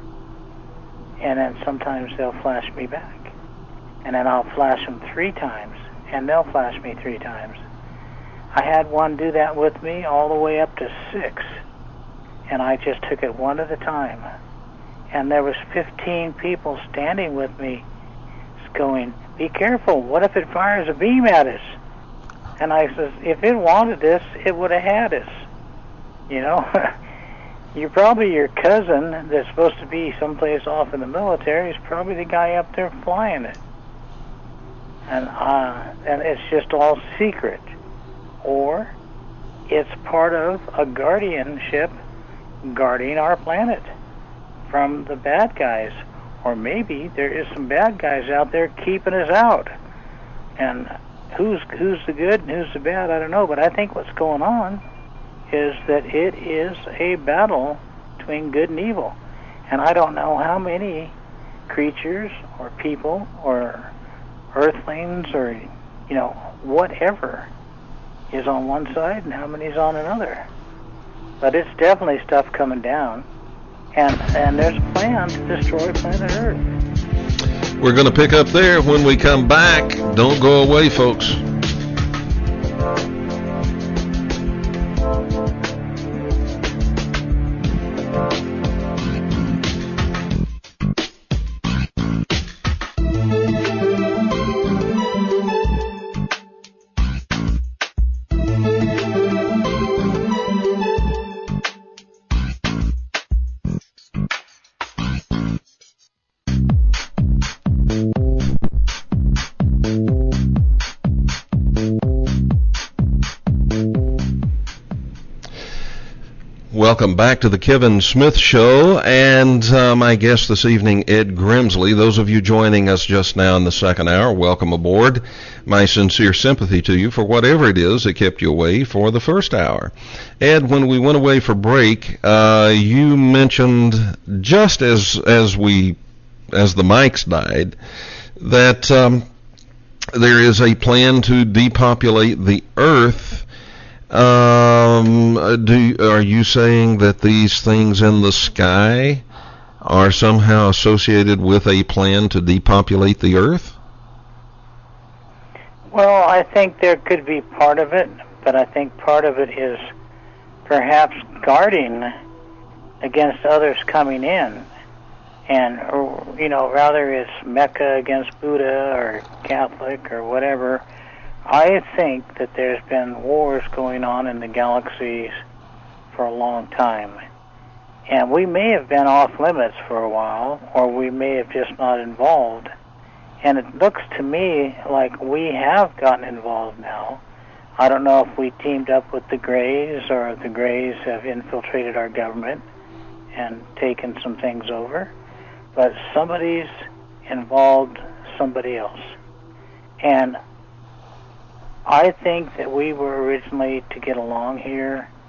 and then sometimes they'll flash me back, and then I'll flash them 3 times, and they'll flash me 3 times. I had one do that with me all the way up to 6, and I just took it one at a time. And there was 15 people standing with me going, "Be careful, what if it fires a beam at us?" And I says, if it wanted us, it would have had us. You know, you're probably your cousin that's supposed to be someplace off in the military is probably the guy up there flying it. And it's just all secret. Or it's part of a guardianship guarding our planet from the bad guys. Or maybe there is some bad guys out there keeping us out. And who's the good and who's the bad, I don't know. But I think what's going on is that it is a battle between good and evil. And I don't know how many creatures or people or earthlings or, you know, whatever is on one side and how many is on another. But it's definitely stuff coming down. And there's a plan to destroy planet Earth. We're going to pick up there when we come back. Don't go away, folks. Welcome back to the Kevin Smith Show, and my guest this evening, Ed Grimsley. Those of you joining us just now in the second hour, welcome aboard. My sincere sympathy to you for whatever it is that kept you away for the first hour. Ed, when we went away for break, you mentioned, just as the mics died, that there is a plan to depopulate the Earth. Are you saying that these things in the sky are somehow associated with a plan to depopulate the Earth? Well, I think there could be part of it, but I think part of it is perhaps guarding against others coming in. And, you know, rather it's Mecca against Buddha or Catholic or whatever, I think that there's been wars going on in the galaxies for a long time. And we may have been off limits for a while, or we may have just not involved. And it looks to me like we have gotten involved now. I don't know if we teamed up with the Greys, or if the Greys have infiltrated our government and taken some things over. But somebody's involved somebody else. And I think that we were originally to get along here,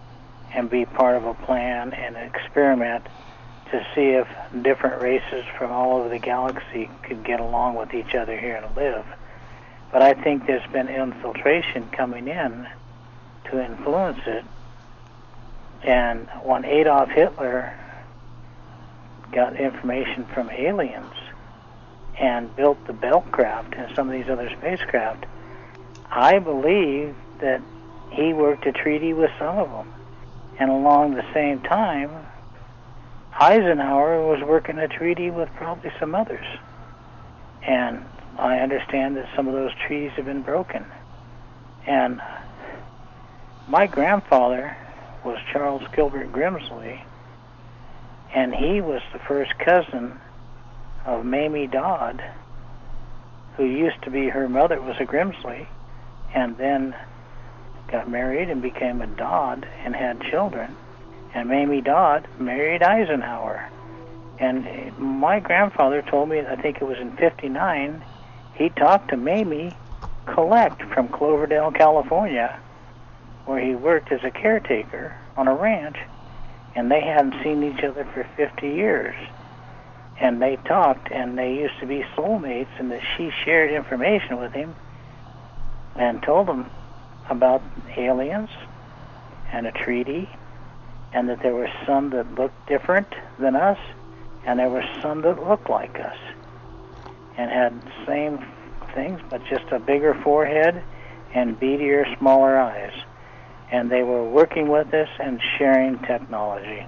and be part of a plan and an experiment to see if different races from all over the galaxy could get along with each other here and live. But I think there's been infiltration coming in to influence it. And when Adolf Hitler got information from aliens and built the Beltcraft and some of these other spacecraft, I believe that he worked a treaty with some of them. And along the same time, Eisenhower was working a treaty with probably some others. And I understand that some of those treaties have been broken. And my grandfather was Charles Gilbert Grimsley, and he was the first cousin of Mamie Dodd, who used to be, her mother was a Grimsley, and then got married and became a Dodd and had children. And Mamie Dodd married Eisenhower. And my grandfather told me, I think it was in '59, he talked to Mamie Collect from Cloverdale, California, where he worked as a caretaker on a ranch, and they hadn't seen each other for 50 years. And they talked, and they used to be soulmates, and that she shared information with him and told him about aliens and a treaty, and that there were some that looked different than us, and there were some that looked like us and had the same things, but just a bigger forehead and beadier, smaller eyes. And they were working with us and sharing technology.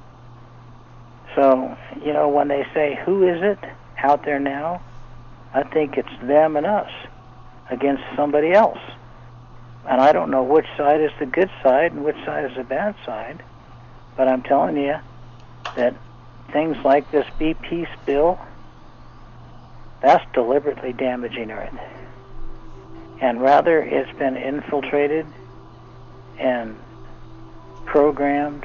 So, you know, when they say, who is it out there now? I think it's them and us against somebody else. And I don't know which side is the good side and which side is the bad side. But I'm telling you that things like this BP spill, that's deliberately damaging Earth. And rather it's been infiltrated and programmed,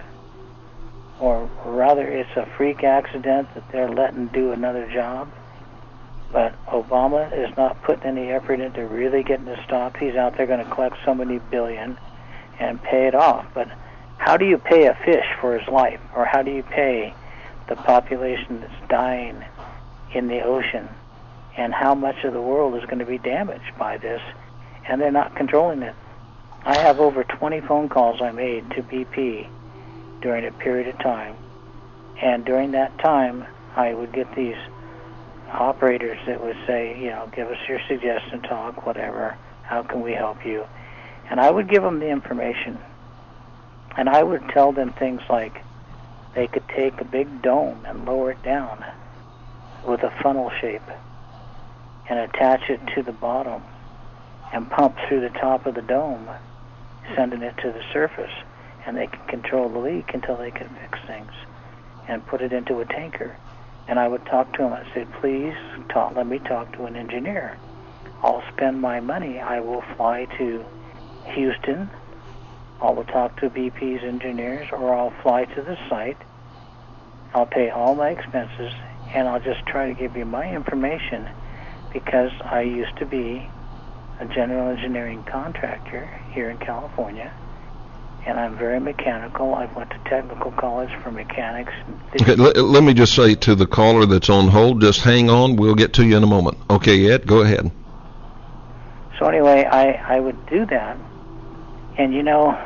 or rather it's a freak accident that they're letting do another job. But Obama is not putting any effort into really getting it stopped. He's out there going to collect so many billion and pay it off. But how do you pay a fish for his life? Or how do you pay the population that's dying in the ocean? And how much of the world is going to be damaged by this? And they're not controlling it. I have over 20 phone calls I made to BP during a period of time. And during that time, I would get these operators that would say, you know, give us your suggestion, talk, whatever. How can we help you? And I would give them the information. And I would tell them things like they could take a big dome and lower it down with a funnel shape and attach it to the bottom and pump through the top of the dome, sending it to the surface, and they can control the leak until they can fix things and put it into a tanker. And I would talk to them. I said, please let me talk to an engineer. I'll spend my money. I will fly to Houston. I will talk to BP's engineers, or I'll fly to the site. I'll pay all my expenses, and I'll just try to give you my information, because I used to be a general engineering contractor here in California, and I'm very mechanical. I went to technical college for mechanics. Okay, let me just say to the caller that's on hold, just hang on. We'll get to you in a moment. Okay, Ed, go ahead. So anyway, I would do that, and you know,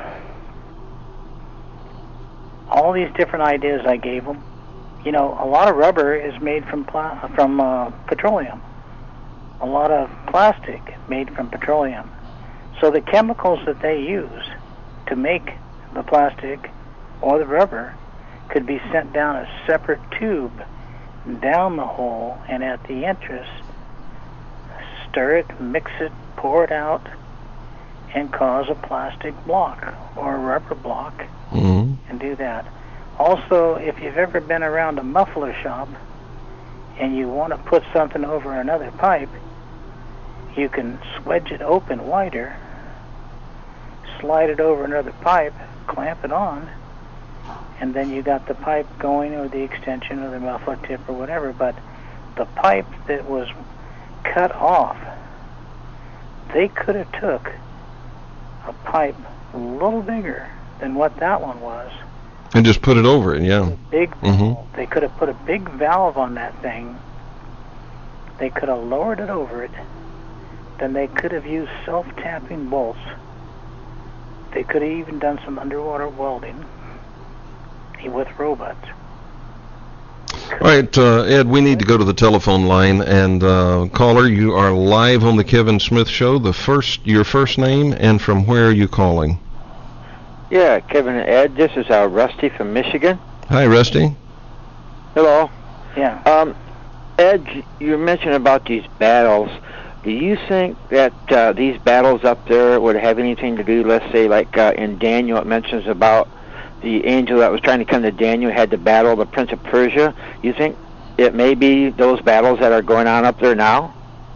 all these different ideas I gave them. You know, a lot of rubber is made from petroleum. A lot of plastic made from petroleum. So the chemicals that they use to make the plastic or the rubber could be sent down a separate tube down the hole, and at the entrance stir it, mix it, pour it out, and cause a plastic block or a rubber block, and do that. Also, if you've ever been around a muffler shop and you want to put something over another pipe, you can swedge it open wider, slide it over another pipe, clamp it on, and then you got the pipe going, or the extension, or the muffler tip, or whatever. But the pipe that was cut off, they could have took a pipe a little bigger than what that one was. And just put it over it, yeah. Big. Mm-hmm. They could have put a big valve on that thing. They could have lowered it over it. Then they could have used self-tapping bolts. They could have even done some underwater welding with robots. All right, Ed, we need to go to the telephone line. And caller, you are live on the Kevin Smith Show. Your first name and from where are you calling? Yeah, Kevin and Ed, this is Rusty from Michigan. Hi, Rusty. Hello. Yeah. Ed, you mentioned about these battles. Do you think that these battles up there would have anything to do, let's say, like in Daniel, it mentions about the angel that was trying to come to Daniel had to battle the Prince of Persia? You think it may be those battles that are going on up there now?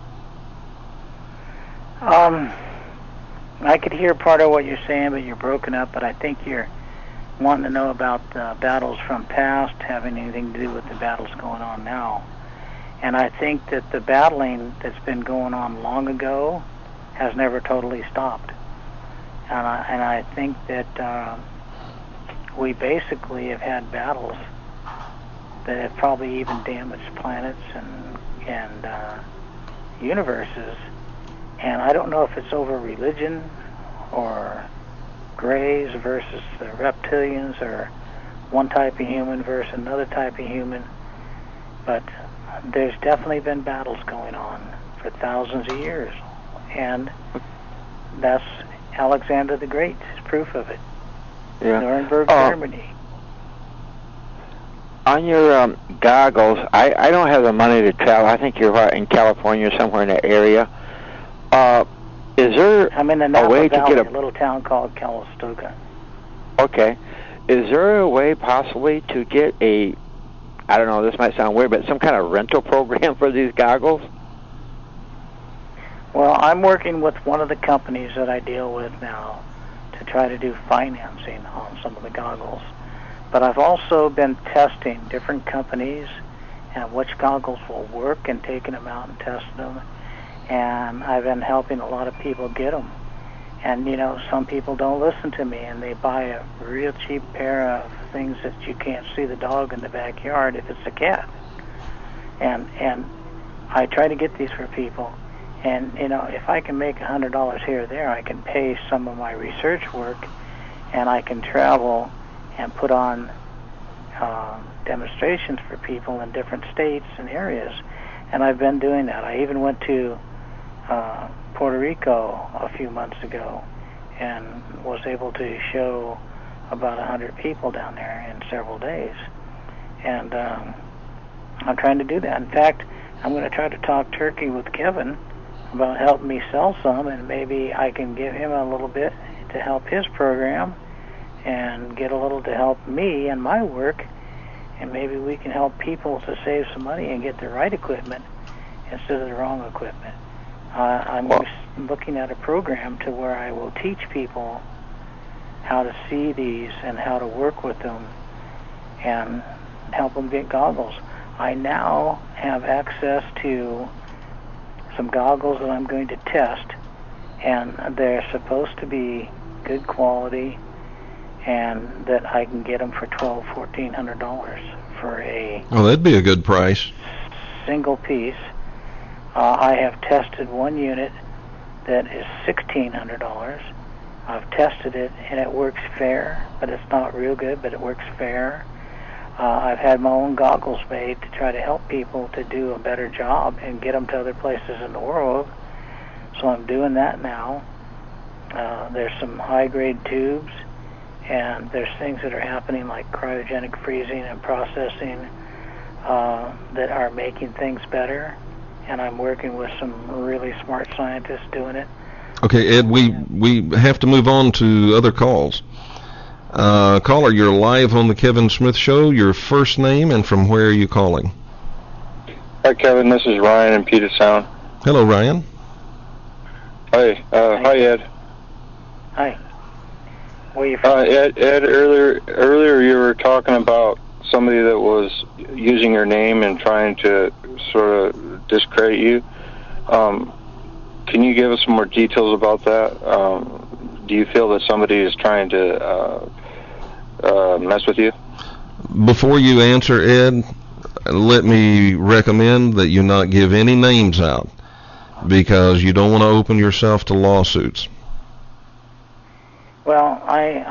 I could hear part of what you're saying, but you're broken up. But I think you're wanting to know about battles from past having anything to do with the battles going on now. And I think that the battling that's been going on long ago has never totally stopped. And I think that we basically have had battles that have probably even damaged planets and universes. And I don't know if it's over religion or Greys versus the reptilians or one type of human versus another type of human. But there's definitely been battles going on for thousands of years. And that's Alexander the Great is proof of it. Yeah. Nuremberg, Germany. On your goggles, I don't have the money to travel. I think you're in California or somewhere in that area. Is there I'm in the a Napa way Valley, to get a little town called Calistoga. Okay. Is there a way possibly to get a, I don't know, this might sound weird, but some kind of rental program for these goggles? Well, I'm working with one of the companies that I deal with now to try to do financing on some of the goggles. But I've also been testing different companies and which goggles will work and taking them out and testing them. And I've been helping a lot of people get them. And, you know, some people don't listen to me, and they buy a real cheap pair of things that you can't see the dog in the backyard if it's a cat. And I try to get these for people. And, you know, if I can make $100 here or there, I can pay some of my research work, and I can travel and put on demonstrations for people in different states and areas. And I've been doing that. I even went to Puerto Rico a few months ago and was able to show about 100 people down there in several days. And I'm trying to do that. In fact, I'm going to try to talk turkey with Kevin about helping me sell some, and maybe I can give him a little bit to help his program and get a little to help me and my work, and maybe we can help people to save some money and get the right equipment instead of the wrong equipment. I'm looking at a program to where I will teach people how to see these and how to work with them and help them get goggles. I now have access to some goggles that I'm going to test, and they're supposed to be good quality, and that I can get them for $1,400 for a... Oh, that'd be a good price. ...single piece. I have tested one unit that is $1,600. I've tested it, and it works fair, but it's not real good, but it works fair. I've had my own goggles made to try to help people to do a better job and get them to other places in the world. So I'm doing that now. There's some high-grade tubes, and there's things that are happening like cryogenic freezing and processing that are making things better. And I'm working with some really smart scientists doing it. Okay, Ed, we have to move on to other calls. Caller, you're live on the Kevin Smith Show. Your first name and from where are you calling? Hi, Kevin. This is Ryan in Puget Sound. Hello, Ryan. Hi. Hi, Ed. Hi. Where are you from? Ed, earlier you were talking about somebody that was using your name and trying to sort of discredit you. Can you give us some more details about that? do you feel that somebody is trying to mess with you? Before you answer, Ed, let me recommend that you not give any names out, because you don't want to open yourself to lawsuits. Well, I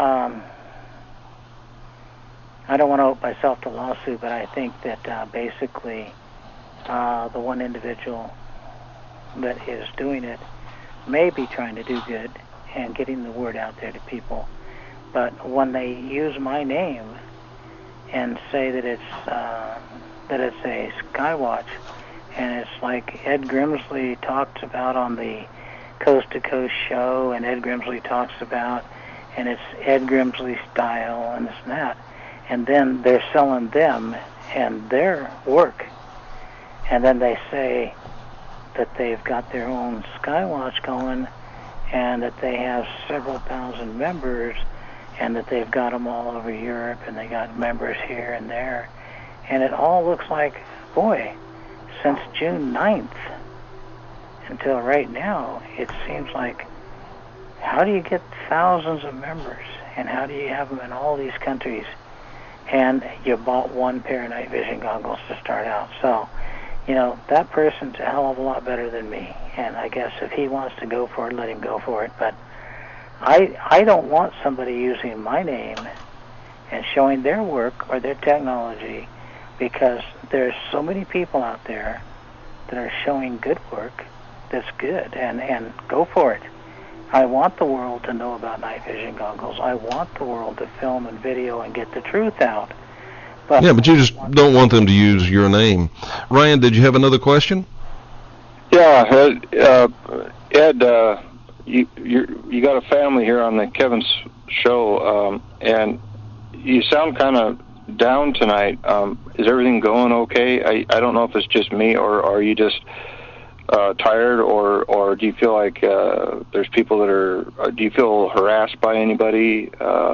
don't want to open myself to lawsuit, but I think that basically the one individual that is doing it may be trying to do good and getting the word out there to people. But when they use my name and say that it's a Skywatch, and it's like Ed Grimsley talked about on the Coast to Coast show, and Ed Grimsley talks about, and it's Ed Grimsley style and this and that, and then they're selling them and their work, and then they say that they've got their own Skywatch going, and that they have several thousand members, and that they've got them all over Europe, and they got members here and there, and it all looks like, boy, since June 9th until right now, it seems like, how do you get thousands of members, and how do you have them in all these countries, and you bought one pair of night vision goggles to start out? So, you know, that person's a hell of a lot better than me, and I guess if he wants to go for it, let him go for it. But I don't want somebody using my name and showing their work or their technology, because there's so many people out there that are showing good work that's good, and go for it. I want the world to know about night vision goggles. I want the world to film and video and get the truth out. But yeah, but you just don't want them to use your name. Ryan, did you have another question? Yeah, Ed, you got a family here on the Kevin's show, and you sound kind of down tonight. Is everything going okay? I don't know if it's just me, or are you just tired, or do you feel like there's people that are? Do you feel harassed by anybody?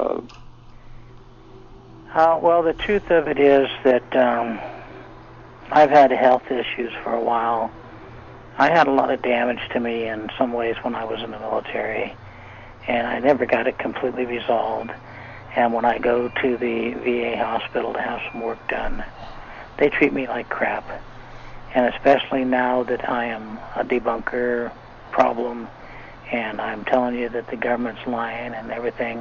Well, the truth of it is that I've had health issues for a while. I had a lot of damage to me in some ways when I was in the military, and I never got it completely resolved. And when I go to the VA hospital to have some work done, they treat me like crap. And especially now that I am a debunker problem, and I'm telling you that the government's lying and everything,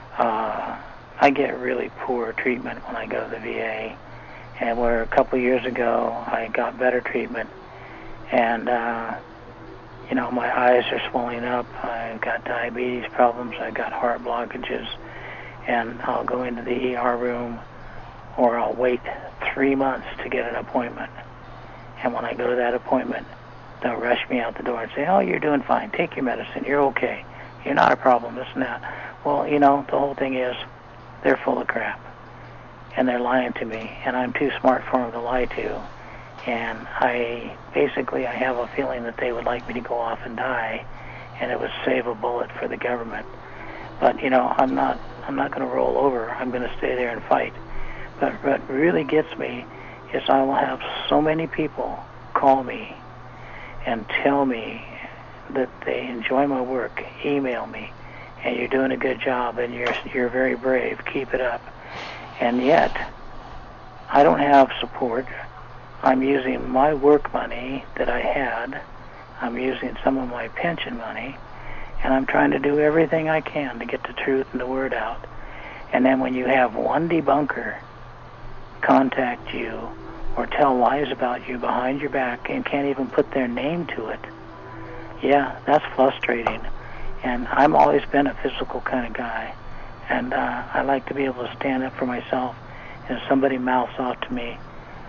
I get really poor treatment when I go to the VA. And where a couple years ago I got better treatment, and you know, my eyes are swelling up, I've got diabetes problems, I've got heart blockages, and I'll go into the ER room, or I'll wait 3 months to get an appointment. And when I go to that appointment, they'll rush me out the door and say, oh, you're doing fine, take your medicine, you're okay, you're not a problem, this and that. Well, you know, the whole thing is, they're full of crap, and they're lying to me, and I'm too smart for them to lie to. And I have a feeling that they would like me to go off and die, and it would save a bullet for the government. But, you know, I'm not going to roll over. I'm going to stay there and fight. But what really gets me is I will have so many people call me and tell me that they enjoy my work, email me, and you're doing a good job, and you're very brave, keep it up. And yet, I don't have support. I'm using my work money that I had, I'm using some of my pension money, and I'm trying to do everything I can to get the truth and the word out. And then when you have one debunker contact you or tell lies about you behind your back and can't even put their name to it, yeah, that's frustrating. And I've always been a physical kind of guy, and I like to be able to stand up for myself. And if somebody mouths off to me,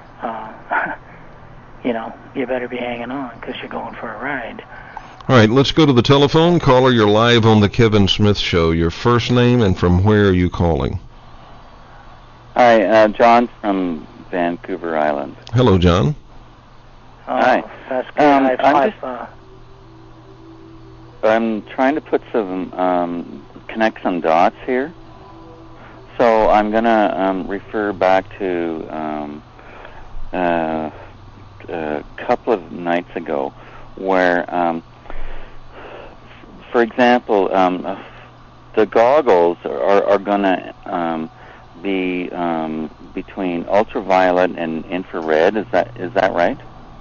you know, you better be hanging on, because you're going for a ride. All right, let's go to the telephone. Caller, you're live on the Kevin Smith Show. Your first name and from where are you calling? Hi, John from Vancouver Island. Hello, John. Hi. That's good. I'm trying to put connect some dots here. So I'm going to refer back to a couple of nights ago where, for example, the goggles are going to be between ultraviolet and infrared. Is that right?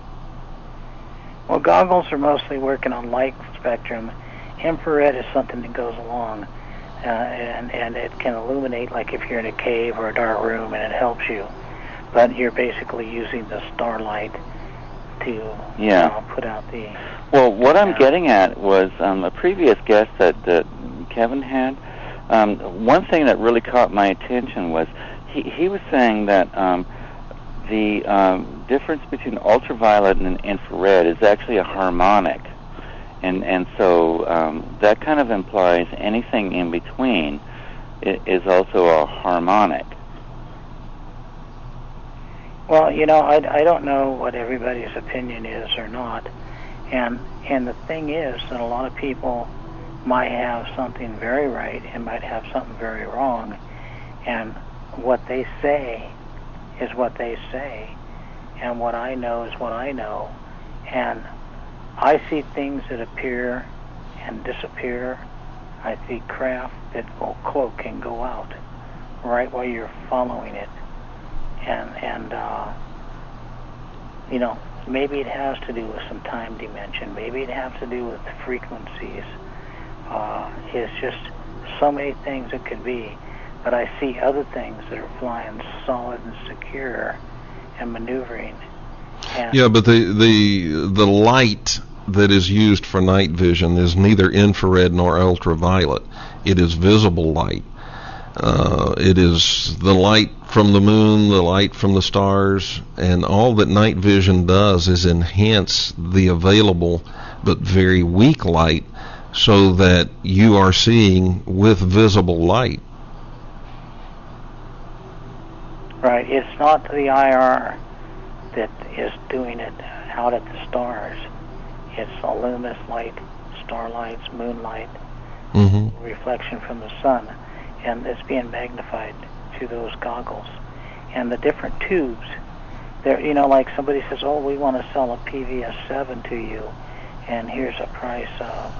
Well, goggles are mostly working on light spectrum. Infrared is something that goes along, and it can illuminate, like if you're in a cave or a dark room, and it helps you. But you're basically using the starlight to put out the... Well, what I'm getting at was a previous guest that Kevin had. One thing that really caught my attention was he was saying that the difference between ultraviolet and infrared is actually a harmonic, and so that kind of implies anything in between is also a harmonic. Well, I don't know what everybody's opinion is or not, and the thing is that a lot of people might have something very right and might have something very wrong, and what they say is what they say, and what I know is what I know, and I see things that appear and disappear. I see craft that will cloak and go out right while you're following it, and maybe it has to do with some time dimension, maybe it has to do with frequencies. It's just so many things it could be, but I see other things that are flying solid and secure and maneuvering. Yeah, but the light that is used for night vision is neither infrared nor ultraviolet. It is visible light. It is the light from the moon, the light from the stars, and all that night vision does is enhance the available but very weak light so that you are seeing with visible light. Right. It's not the IR that is doing it out at the stars. It's a luminous light, starlights, moonlight, reflection from the sun, and it's being magnified through those goggles. And the different tubes, there, like somebody says, oh, we want to sell a PVS-7 to you, and here's a price of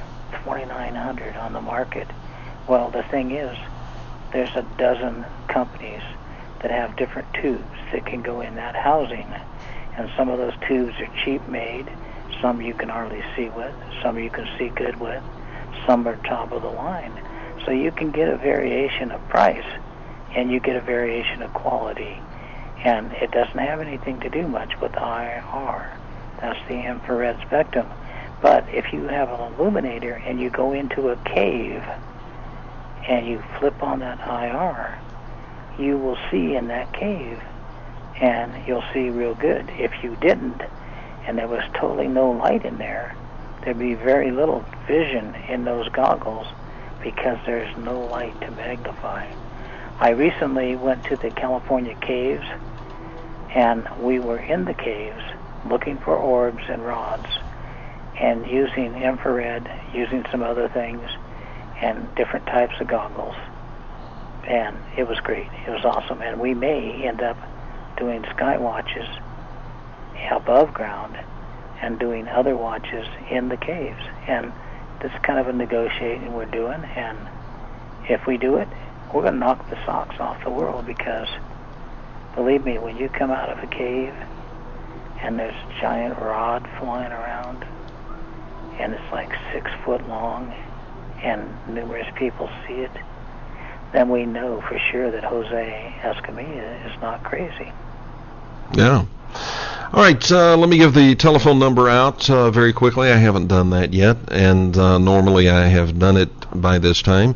$2,900 on the market. Well, the thing is, there's a dozen companies that have different tubes that can go in that housing, and some of those tubes are cheap made, some you can hardly see with, some you can see good with, some are top of the line. So you can get a variation of price, and you get a variation of quality, and it doesn't have anything to do much with the IR. That's the infrared spectrum. But if you have an illuminator and you go into a cave and you flip on that IR, you will see in that cave, and you'll see real good. If you didn't, and there was totally no light in there, there'd be very little vision in those goggles because there's no light to magnify. I recently went to the California caves, and we were in the caves looking for orbs and rods, and using infrared, using some other things, and different types of goggles. And it was great. It was awesome. And we may end up doing sky watches above ground and doing other watches in the caves. And this is kind of a negotiating we're doing. And if we do it, we're going to knock the socks off the world, because believe me, when you come out of a cave and there's a giant rod flying around and it's like 6 foot long and numerous people see it, then we know for sure that Jose Escamilla is not crazy. Yeah. All right, let me give the telephone number out very quickly. I haven't done that yet, and normally I have done it by this time.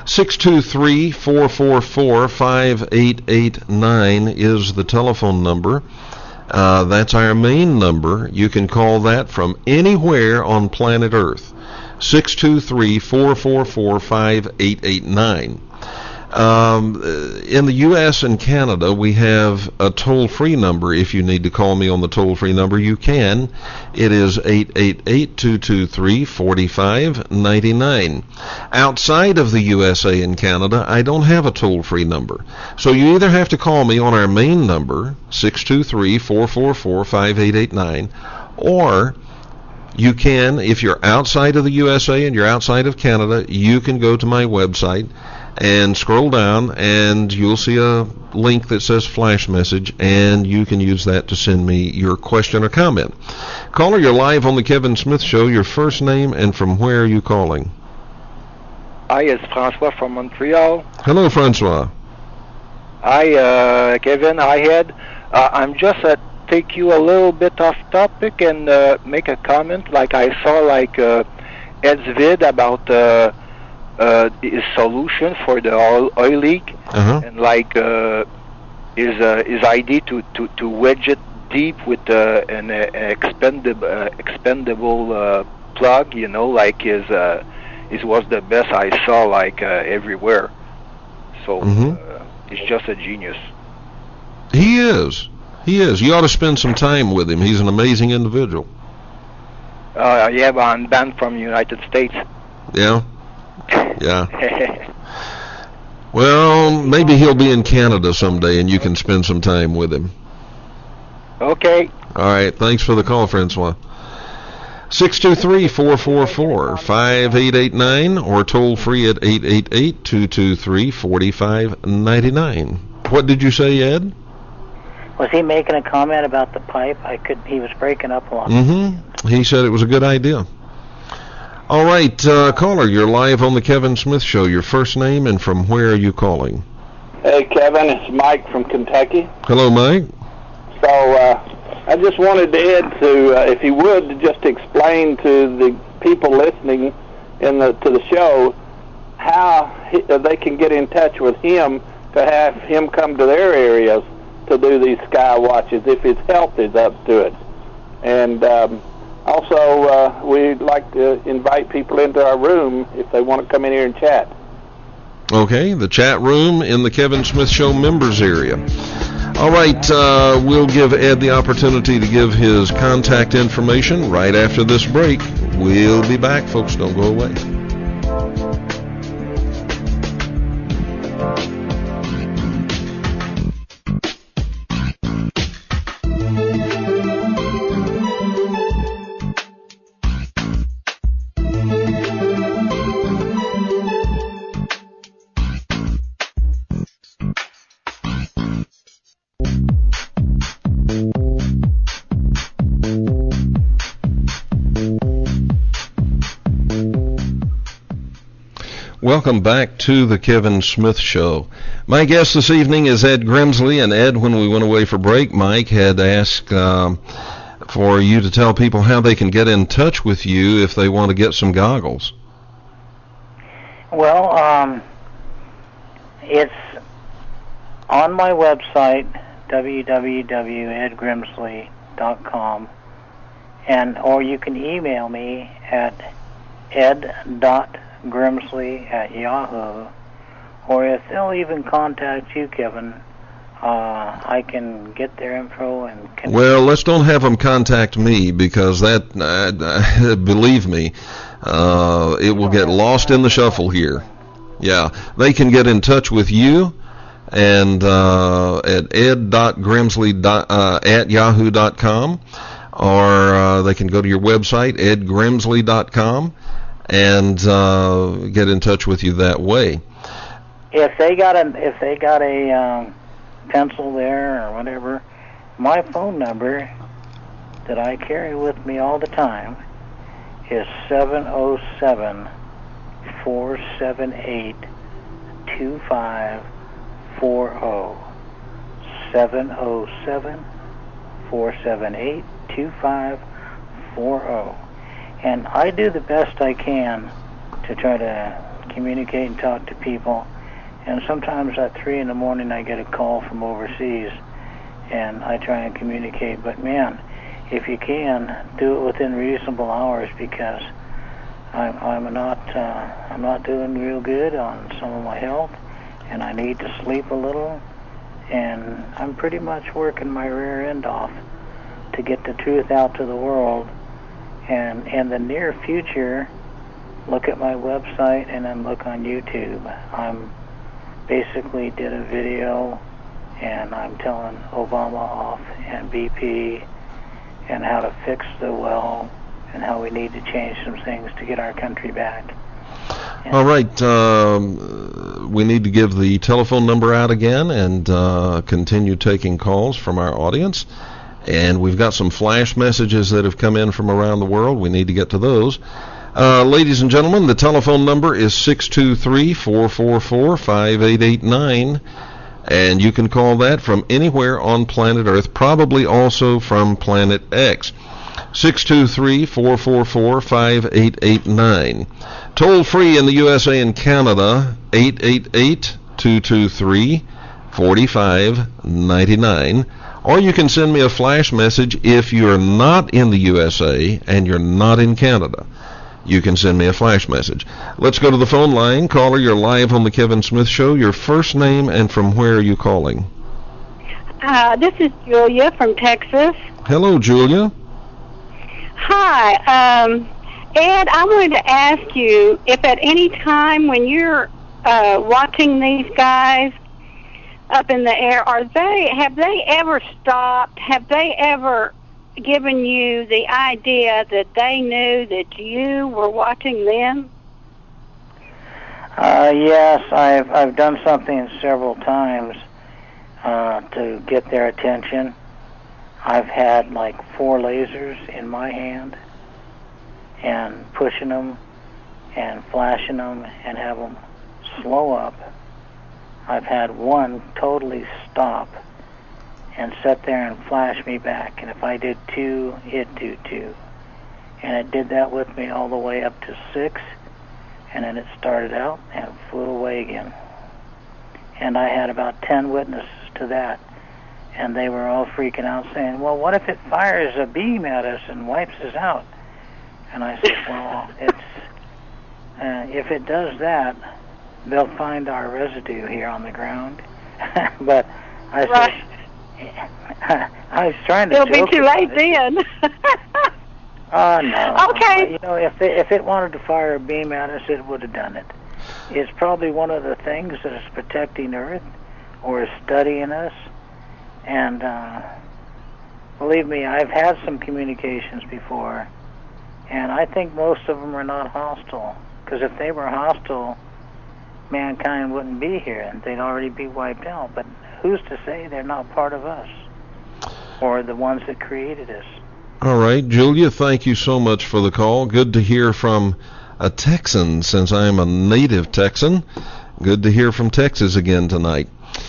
623-444-5889 is the telephone number. That's our main number. You can call that from anywhere on planet Earth. 623-444-5889. In the U.S. and Canada, we have a toll-free number. If you need to call me on the toll-free number, you can. It is 888-223-4599. Outside of the USA and Canada, I don't have a toll-free number. So you either have to call me on our main number, 623-444-5889, or You can, if you're outside of the USA and you're outside of Canada, you can go to my website and scroll down, and you'll see a link that says flash message, and you can use that to send me your question or comment. Caller, you're live on the Kevin Smith Show. Your first name and from where are you calling? Hi, it's Francois from Montreal. Hello, Francois. Hi, Kevin. Hi, Ed. I'm just take you a little bit off topic and make a comment. Like I saw Ed's vid about his solution for the oil leak, and his idea to wedge it deep with an expendable plug. You know, like his was the best I saw everywhere. So he's just a genius. He is. He is. You ought to spend some time with him. He's an amazing individual. Yeah, but I'm banned from the United States. Yeah? Yeah. Well, maybe he'll be in Canada someday and you can spend some time with him. Okay. All right. Thanks for the call, Francois. 623-444-5889 or toll free at 888-223-4599. What did you say, Ed? Was he making a comment about the pipe? He was breaking up a lot. He said it was a good idea. All right, caller, you're live on the Kevin Smith Show. Your first name and from where are you calling? Hey, Kevin, it's Mike from Kentucky. Hello, Mike. So I just wanted Ed to, if he would, to just explain to the people listening to the show how they can get in touch with him to have him come to their areas to do these sky watches if his health is up to it. And also, we'd like to invite people into our room if they want to come in here and chat. Okay, the chat room in the Kevin Smith Show members area. All right, we'll give Ed the opportunity to give his contact information right after this break. We'll be back, folks. Don't go away. Welcome back to the Kevin Smith Show. My guest this evening is Ed Grimsley, and Ed, when we went away for break, Mike had asked for you to tell people how they can get in touch with you if they want to get some goggles. Well, it's on my website, www.edgrimsley.com, or you can email me at ed.grimsley@yahoo, or if they'll even contact you, Kevin, I can get their info and Well, let's don't have them contact me, because that, believe me, it will get lost in the shuffle here. Yeah, they can get in touch with you and at ed.grimsley@yahoo.com, or they can go to your website, edgrimsley.com, and get in touch with you that way. If they got a pencil there or whatever, my phone number that I carry with me all the time is 707-478-2540. 707-478-2540. And I do the best I can to try to communicate and talk to people. And sometimes at 3 in the morning I get a call from overseas, and I try and communicate. But man, if you can, do it within reasonable hours, because I'm not doing real good on some of my health, and I need to sleep a little, and I'm pretty much working my rear end off to get the truth out to the world. And in the near future, look at my website and then look on YouTube. I'm basically did a video, and I'm telling Obama off and BP and how to fix the well and how we need to change some things to get our country back. And all right. We need to give the telephone number out again and continue taking calls from our audience. And we've got some flash messages that have come in from around the world. We need to get to those. Ladies and gentlemen, the telephone number is 623-444-5889. And you can call that from anywhere on planet Earth, probably also from Planet X. 623-444-5889. Toll free in the USA and Canada, 888-223-4599. Or you can send me a flash message if you're not in the USA and you're not in Canada. You can send me a flash message. Let's go to the phone line. Caller, you're live on the Kevin Smith Show. Your first name and from where are you calling? This is Julia from Texas. Hello, Julia. Hi. Ed, I wanted to ask you if at any time when you're watching these guys up in the air, have they ever stopped? Have they ever given you the idea that they knew that you were watching them? Yes, I've done something several times to get their attention. I've had like 4 lasers in my hand and pushing them and flashing them and have them slow up. I've had one totally stop and sit there and flash me back, and if I did 2, it'd do 2. And it did that with me all the way up to 6, and then it started out and flew away again. And I had about 10 witnesses to that, and they were all freaking out saying, well, what if it fires a beam at us and wipes us out? And I said, well, if it does that, they'll find our residue here on the ground. But I said, I was trying to. It'll be too late then. Oh no. Okay. You know, if it wanted to fire a beam at us, it would have done it. It's probably one of the things that is protecting Earth, or is studying us. And believe me, I've had some communications before, and I think most of them are not hostile. Because if they were hostile, mankind wouldn't be here, and they'd already be wiped out. But who's to say they're not part of us, or the ones that created us? All right, Julia, thank you so much for the call. Good to hear from a Texan, since I'm a native Texan. Good to hear from Texas again tonight.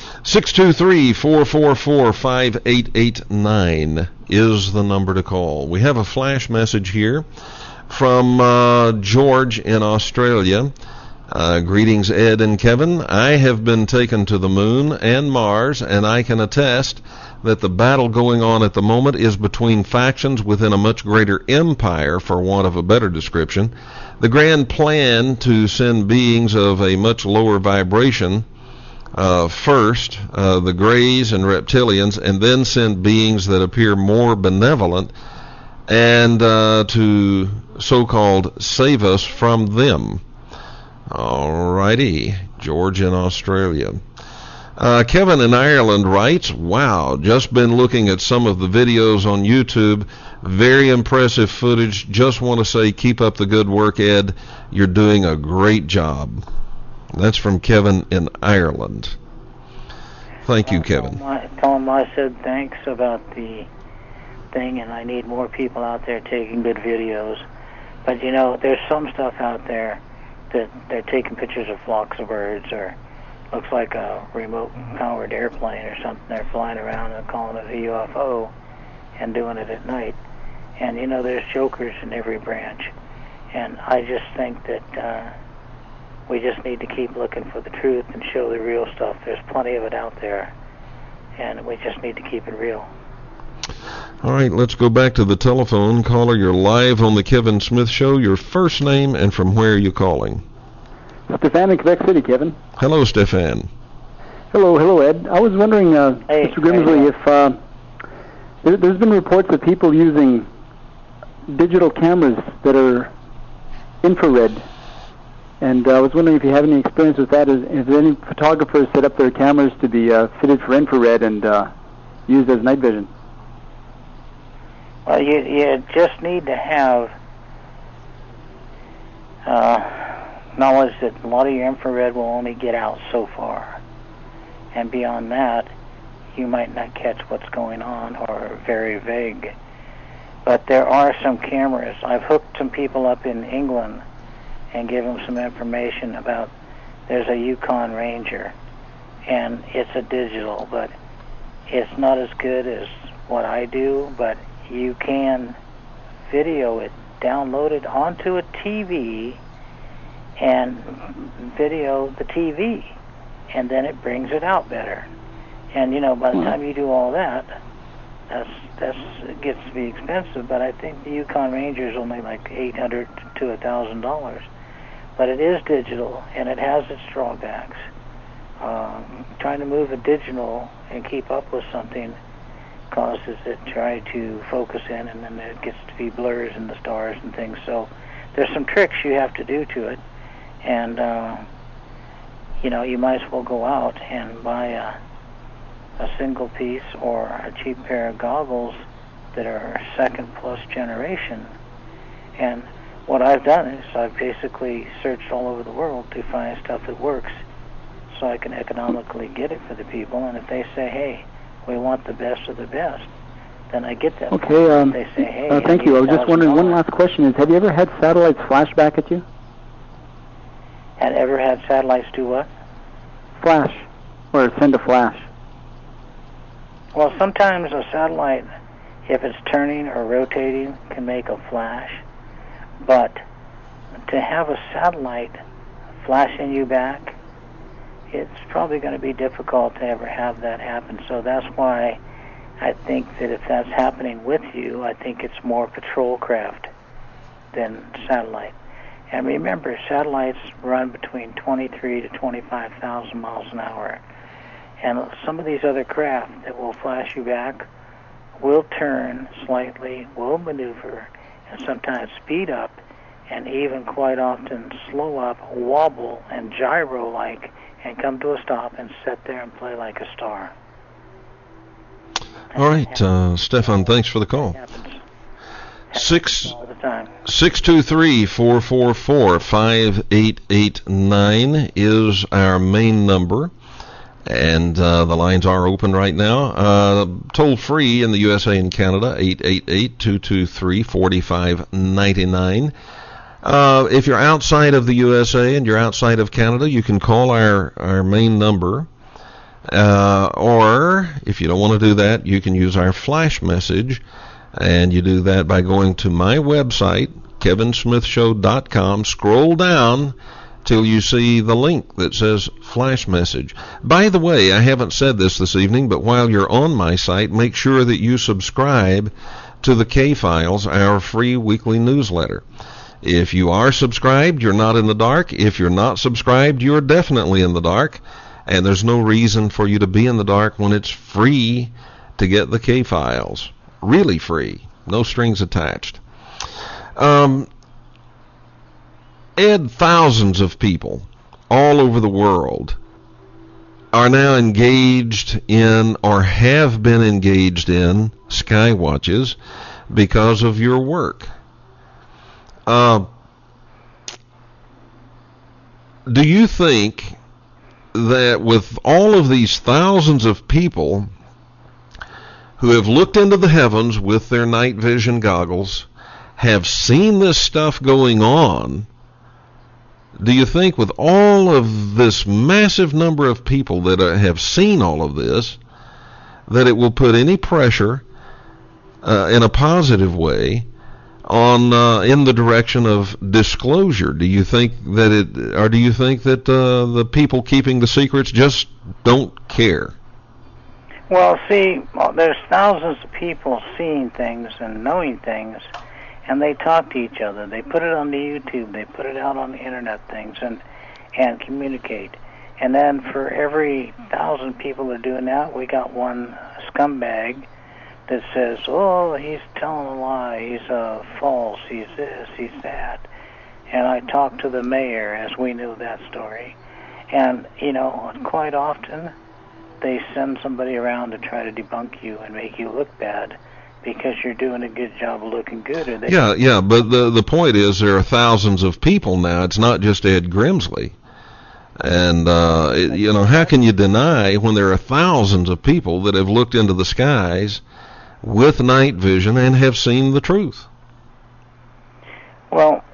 623-444-5889 is the number to call. We have a flash message here from George in Australia. Greetings, Ed and Kevin. I have been taken to the moon and Mars, and I can attest that the battle going on at the moment is between factions within a much greater empire, for want of a better description. The grand plan to send beings of a much lower vibration first, the Greys and Reptilians, and then send beings that appear more benevolent and to so-called save us from them. All righty, George in Australia. Kevin in Ireland writes, wow, just been looking at some of the videos on YouTube. Very impressive footage. Just want to say keep up the good work, Ed. You're doing a great job. That's from Kevin in Ireland. Thank you, Kevin. Tell him I said thanks about the thing, and I need more people out there taking good videos. But, you know, there's some stuff out there that they're taking pictures of flocks of birds, or looks like a remote-powered airplane or something. They're flying around and calling it a UFO and doing it at night. And, you know, there's jokers in every branch. And I just think that we just need to keep looking for the truth and show the real stuff. There's plenty of it out there, and we just need to keep it real. All right, let's go back to the telephone. Caller, you're live on the Kevin Smith Show. Your first name and from where are you calling? Stefan in Quebec City, Kevin. Hello, Stefan. Hello, Ed. I was wondering, hey, Mr. Grimsley, if there's been reports of people using digital cameras that are infrared, and I was wondering if you have any experience with that. Is there any photographers set up their cameras to be fitted for infrared and used as night vision? Well, you just need to have knowledge that a lot of your infrared will only get out so far. And beyond that, you might not catch what's going on or very vague. But there are some cameras. I've hooked some people up in England and given them some information about, there's a Yukon Ranger, and it's a digital, but it's not as good as what I do, but you can video it, download it onto a TV, and video the TV, and then it brings it out better. And by the time you do all that, it gets to be expensive. But I think the Yukon Ranger is only like $800 to $1,000. But it is digital, and it has its drawbacks. Trying to move a digital and keep up with something causes it try to focus in, and then it gets to be blurs in the stars and things. So there's some tricks you have to do to it, and you might as well go out and buy a single piece or a cheap pair of goggles that are second plus generation. And what I've done is I've basically searched all over the world to find stuff that works, so I can economically get it for the people. And if they say, hey, we want the best of the best, then I get that. Okay, they say, hey, thank you. I was just wondering, one last question is, have you ever had satellites flash back at you? Had ever had satellites do what? Flash, or send a flash. Well, sometimes a satellite, if it's turning or rotating, can make a flash. But to have a satellite flashing you back, it's probably going to be difficult to ever have that happen. So that's why I think that if that's happening with you, I think it's more patrol craft than satellite. And remember, satellites run between 23 to 25,000 miles an hour. And some of these other craft that will flash you back will turn slightly, will maneuver, and sometimes speed up, and even quite often slow up, wobble, and gyro-like, and come to a stop and sit there and play like a star. All right, Stefan, thanks for the call. 623-444-5889 is our main number, and the lines are open right now. Toll free in the USA and Canada, 888-223-4599. If you're outside of the USA and you're outside of Canada, you can call our main number. Or if you don't want to do that, you can use our flash message, and you do that by going to my website, kevinsmithshow.com. Scroll down till you see the link that says flash message. By the way, I haven't said this evening, but while you're on my site, make sure that you subscribe to the K-Files, our free weekly newsletter. If you are subscribed, you're not in the dark. If you're not subscribed, you're definitely in the dark. And there's no reason for you to be in the dark when it's free to get the K-Files. Really free. No strings attached. Ed, thousands of people all over the world are now engaged in or have been engaged in sky watches because of your work. Do you think that with all of these thousands of people who have looked into the heavens with their night vision goggles, have seen this stuff going on, do you think with all of this massive number of people that have seen all of this, that it will put any pressure in a positive way on in the direction of disclosure? Do you think that do you think that the people keeping the secrets just don't care? Well, see, there's thousands of people seeing things and knowing things, and they talk to each other. They put it on the YouTube. They put it out on the internet things and communicate. And then for every 1,000 people that are doing that, we got one scumbag that says, oh, he's telling a lie, he's false, he's this, he's that. And I talked to the mayor, as we knew that story. And, quite often they send somebody around to try to debunk you and make you look bad because you're doing a good job of looking good. Or they Yeah, but the point is there are thousands of people now. It's not just Ed Grimsley. And, how can you deny when there are thousands of people that have looked into the skies with night vision and have seen the truth? Well,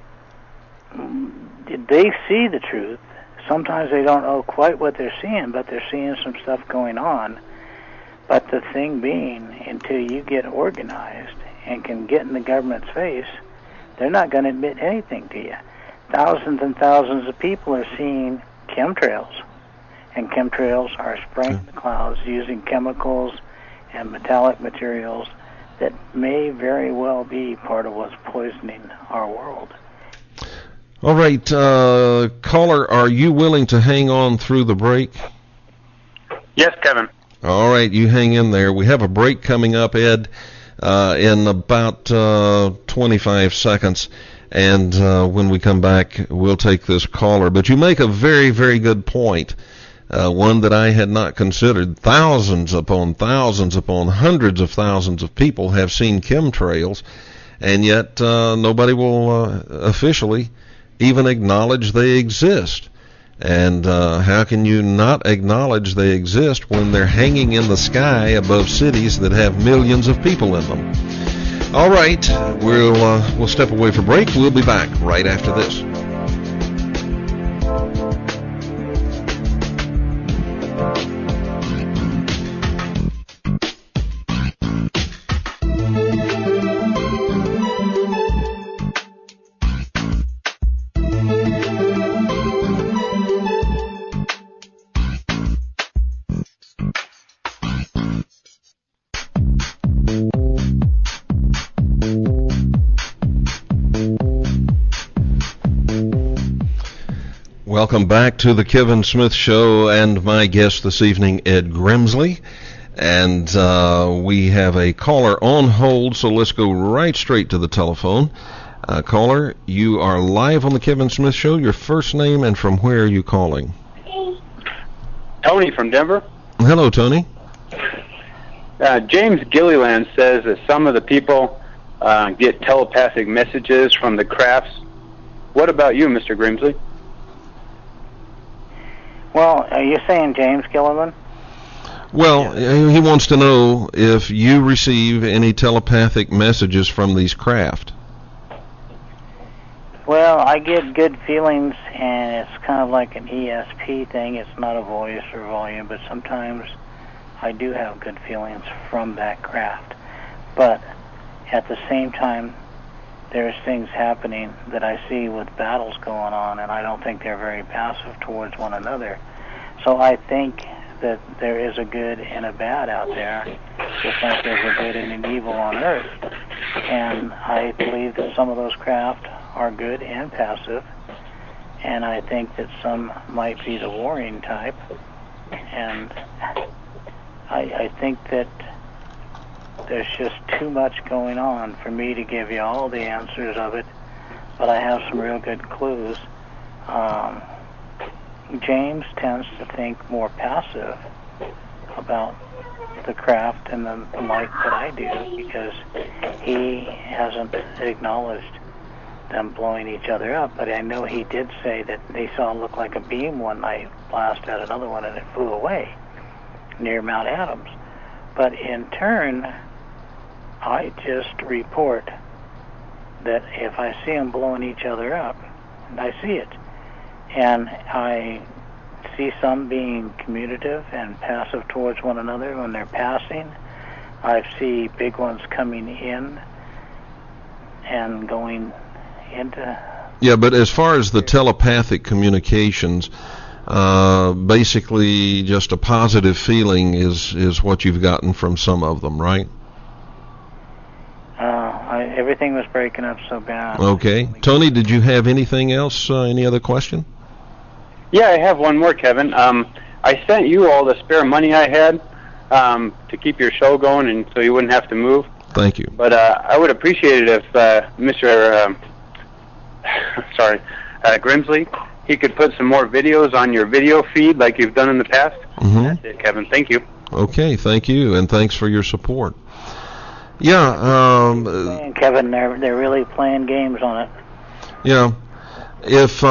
they see the truth. Sometimes they don't know quite what they're seeing, but they're seeing some stuff going on. But the thing being, until you get organized and can get in the government's face, they're not going to admit anything to you. Thousands and thousands of people are seeing chemtrails, and chemtrails are spraying the clouds using chemicals and metallic materials that may very well be part of what's poisoning our world. All right, caller, are you willing to hang on through the break? Yes, Kevin. All right, you hang in there. We have a break coming up, Ed, in about 25 seconds. And when we come back, we'll take this caller. But you make a very, very good point, one that I had not considered. Thousands upon hundreds of thousands of people have seen chemtrails, and yet nobody will officially even acknowledge they exist. And how can you not acknowledge they exist when they're hanging in the sky above cities that have millions of people in them? All right, we'll step away for break. We'll be back right after this. Welcome back to the Kevin Smith Show, and my guest this evening, Ed Grimsley. And we have a caller on hold, so let's go right straight to the telephone. Caller, you are live on the Kevin Smith Show. Your first name and from where are you calling? Tony from Denver. Hello, Tony. James Gilliland says that some of the people get telepathic messages from the crafts. What about you, Mr. Grimsley? Well, are you saying James Gilliland? Well, he wants to know if you receive any telepathic messages from these craft. Well, I get good feelings, and it's kind of like an ESP thing. It's not a voice or volume, but sometimes I do have good feelings from that craft. But at the same time, there's things happening that I see with battles going on, and I don't think they're very passive towards one another. So I think that there is a good and a bad out there, just like there's a good and an evil on Earth. And I believe that some of those craft are good and passive, and I think that some might be the warring type. And I think that there's just too much going on for me to give you all the answers of it, but I have some real good clues. James tends to think more passive about the craft and the like that I do, because he hasn't acknowledged them blowing each other up. But I know he did say that they saw it look like a beam one night blast at another one, and it flew away near Mount Adams. But in turn, I just report that if I see them blowing each other up, I see it. And I see some being commutative and passive towards one another when they're passing. I see big ones coming in and going into... Yeah, but as far as the telepathic communications, basically just a positive feeling is what you've gotten from some of them, right? Everything was breaking up so bad. Okay. Tony, did you have anything else, any other question? Yeah, I have one more, Kevin. I sent you all the spare money I had to keep your show going and so you wouldn't have to move. Thank you. But I would appreciate it if Mr. Grimsley, he could put some more videos on your video feed like you've done in the past. Mm-hmm. That's it, Kevin. Thank you. Okay, thank you, and thanks for your support. Yeah. And Kevin, they're really playing games on it. Yeah. If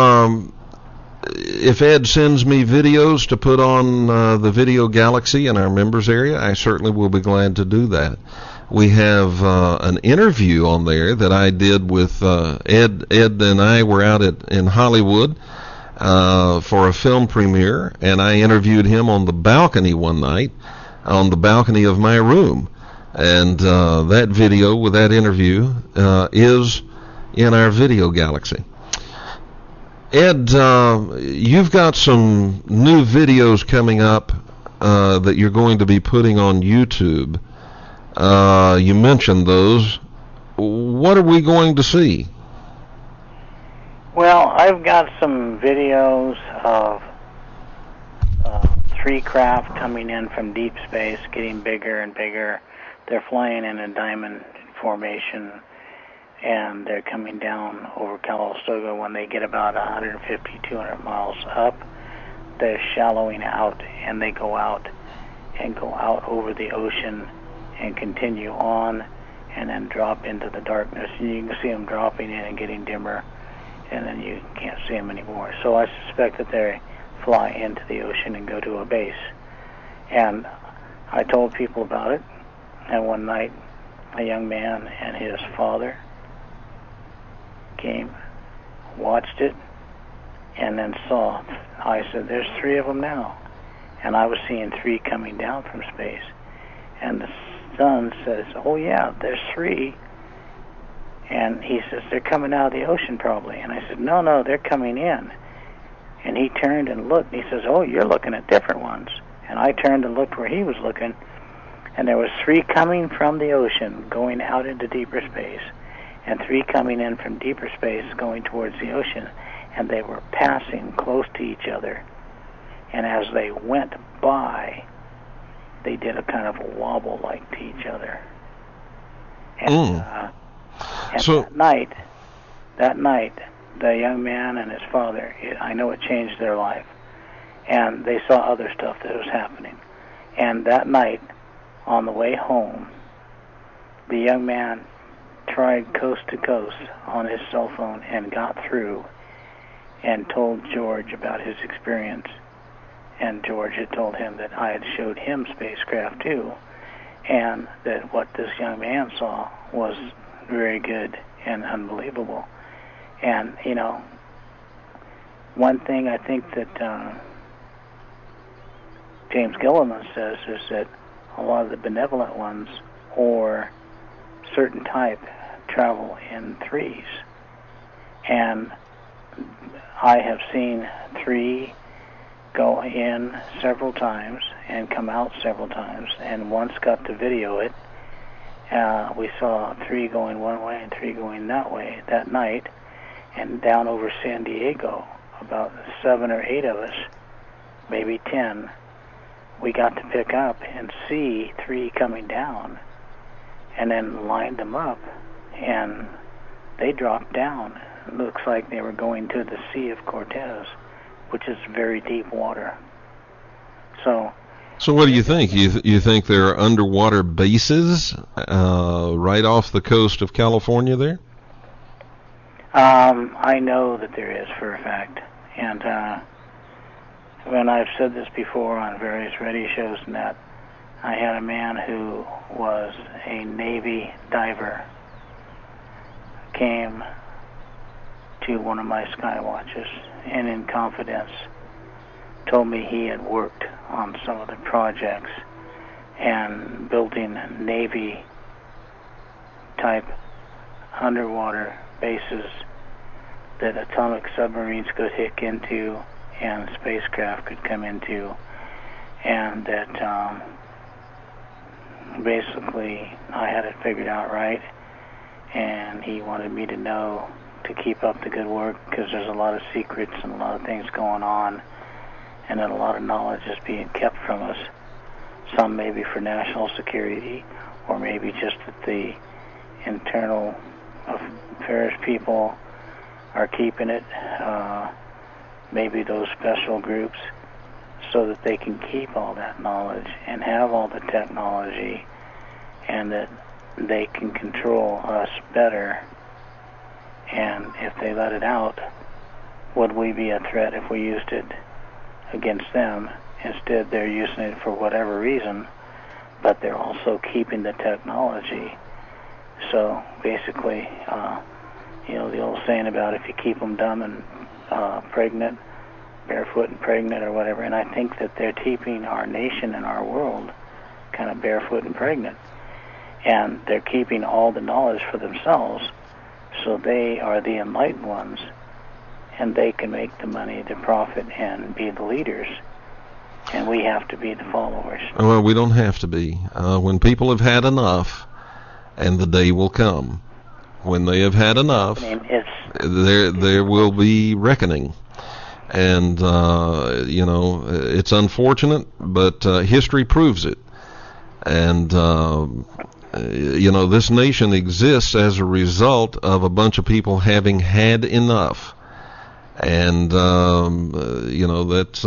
Ed sends me videos to put on the Video Galaxy in our members area, I certainly will be glad to do that. We have an interview on there that I did with Ed. Ed and I were out in Hollywood for a film premiere, and I interviewed him on the balcony one night, on the balcony of my room. And that video with that interview is in our Video Galaxy. Ed, you've got some new videos coming up that you're going to be putting on YouTube. You mentioned those. What are we going to see? Well, I've got some videos of 3 craft coming in from deep space, getting bigger and bigger. They're flying in a diamond formation, and they're coming down over Calistoga. When they get about 150, 200 miles up, they're shallowing out, and they go out over the ocean and continue on, and then drop into the darkness. And you can see them dropping in and getting dimmer, and then you can't see them anymore. So I suspect that they fly into the ocean and go to a base. And I told people about it, and one night a young man and his father came, watched it, and then saw. I said, "There's 3 of them now," and I was seeing 3 coming down from space. And the son says, "Oh yeah, there's 3." And he says, "They're coming out of the ocean probably." And I said, No, they're coming in." And he turned and looked, and he says, "Oh, you're looking at different ones." And I turned and looked where he was looking, and there was 3 coming from the ocean going out into deeper space, and 3 coming in from deeper space going towards the ocean, and they were passing close to each other. And as they went by, they did a kind of a wobble like to each other. And, and so that night, the young man and his father, I know it changed their life, and they saw other stuff that was happening. And that night, on the way home, the young man tried coast to coast on his cell phone and got through and told George about his experience. And George had told him that I had showed him spacecraft too, and that what this young man saw was very good and unbelievable. And, you know, one thing I think that James Gilliland says is that a lot of the benevolent ones or certain type travel in 3s. And I have seen 3 go in several times and come out several times, and once got to video it. We saw 3 going one way and 3 going that way that night, and down over San Diego, about 7 or 8 of us, maybe 10, we got to pick up and see 3 coming down, and then lined them up, and they dropped down. It looks like they were going to the Sea of Cortez, which is very deep water. So what do you think? You think there are underwater bases right off the coast of California there? I know that there is for a fact. And when I've said this before on various radio shows and that, I had a man who was a Navy diver came to one of my Skywatches and in confidence told me he had worked on some of the projects and building Navy type underwater bases that atomic submarines could hit into and spacecraft could come into, and that basically I had it figured out right, and he wanted me to know to keep up the good work because there's a lot of secrets and a lot of things going on, and that a lot of knowledge is being kept from us. Some maybe for national security, or maybe just that the internal affairs people are keeping it, maybe those special groups, so that they can keep all that knowledge and have all the technology, and that they can control us better, and if they let it out, would we be a threat if we used it against them? Instead, they're using it for whatever reason, but they're also keeping the technology. So basically, the old saying about if you keep them dumb and pregnant, barefoot and pregnant or whatever, and I think that they're keeping our nation and our world kind of barefoot and pregnant. And they're keeping all the knowledge for themselves, so they are the enlightened ones, and they can make the money, the profit, and be the leaders. And we have to be the followers. Well, we don't have to be. When people have had enough, and the day will come, when they have had enough, there will be reckoning. And, it's unfortunate, but history proves it. And, this nation exists as a result of a bunch of people having had enough. And, that's,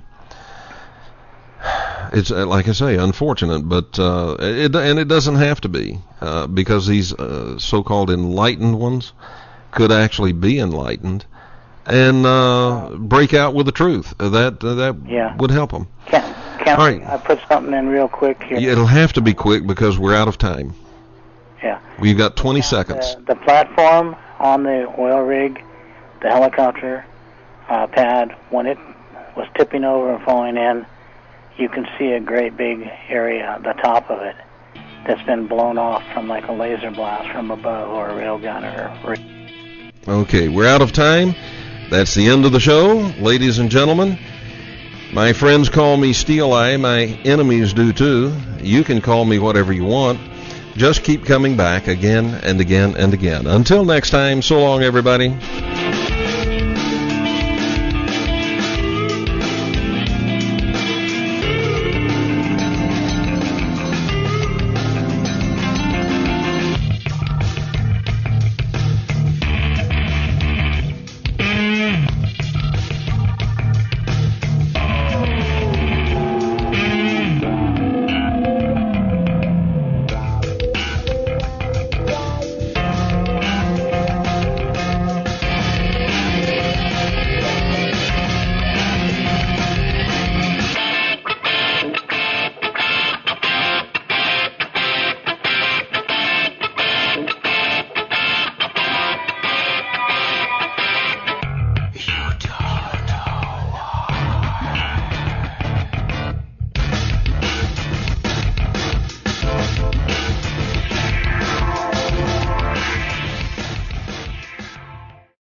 it's, like I say, unfortunate, but, it doesn't have to be, because these, so-called enlightened ones could actually be enlightened and, break out with the truth. That would help them. Can I put something in real quick here? Yeah, it'll have to be quick because we're out of time. Yeah. We've got 20 seconds. The platform on the oil rig, the helicopter pad, when it was tipping over and falling in, you can see a great big area at the top of it that's been blown off from like a laser blast from above or a railgun or... Okay, we're out of time. That's the end of the show, ladies and gentlemen. My friends call me Steel Eye. My enemies do too. You can call me whatever you want. Just keep coming back again and again and again. Until next time, so long, everybody.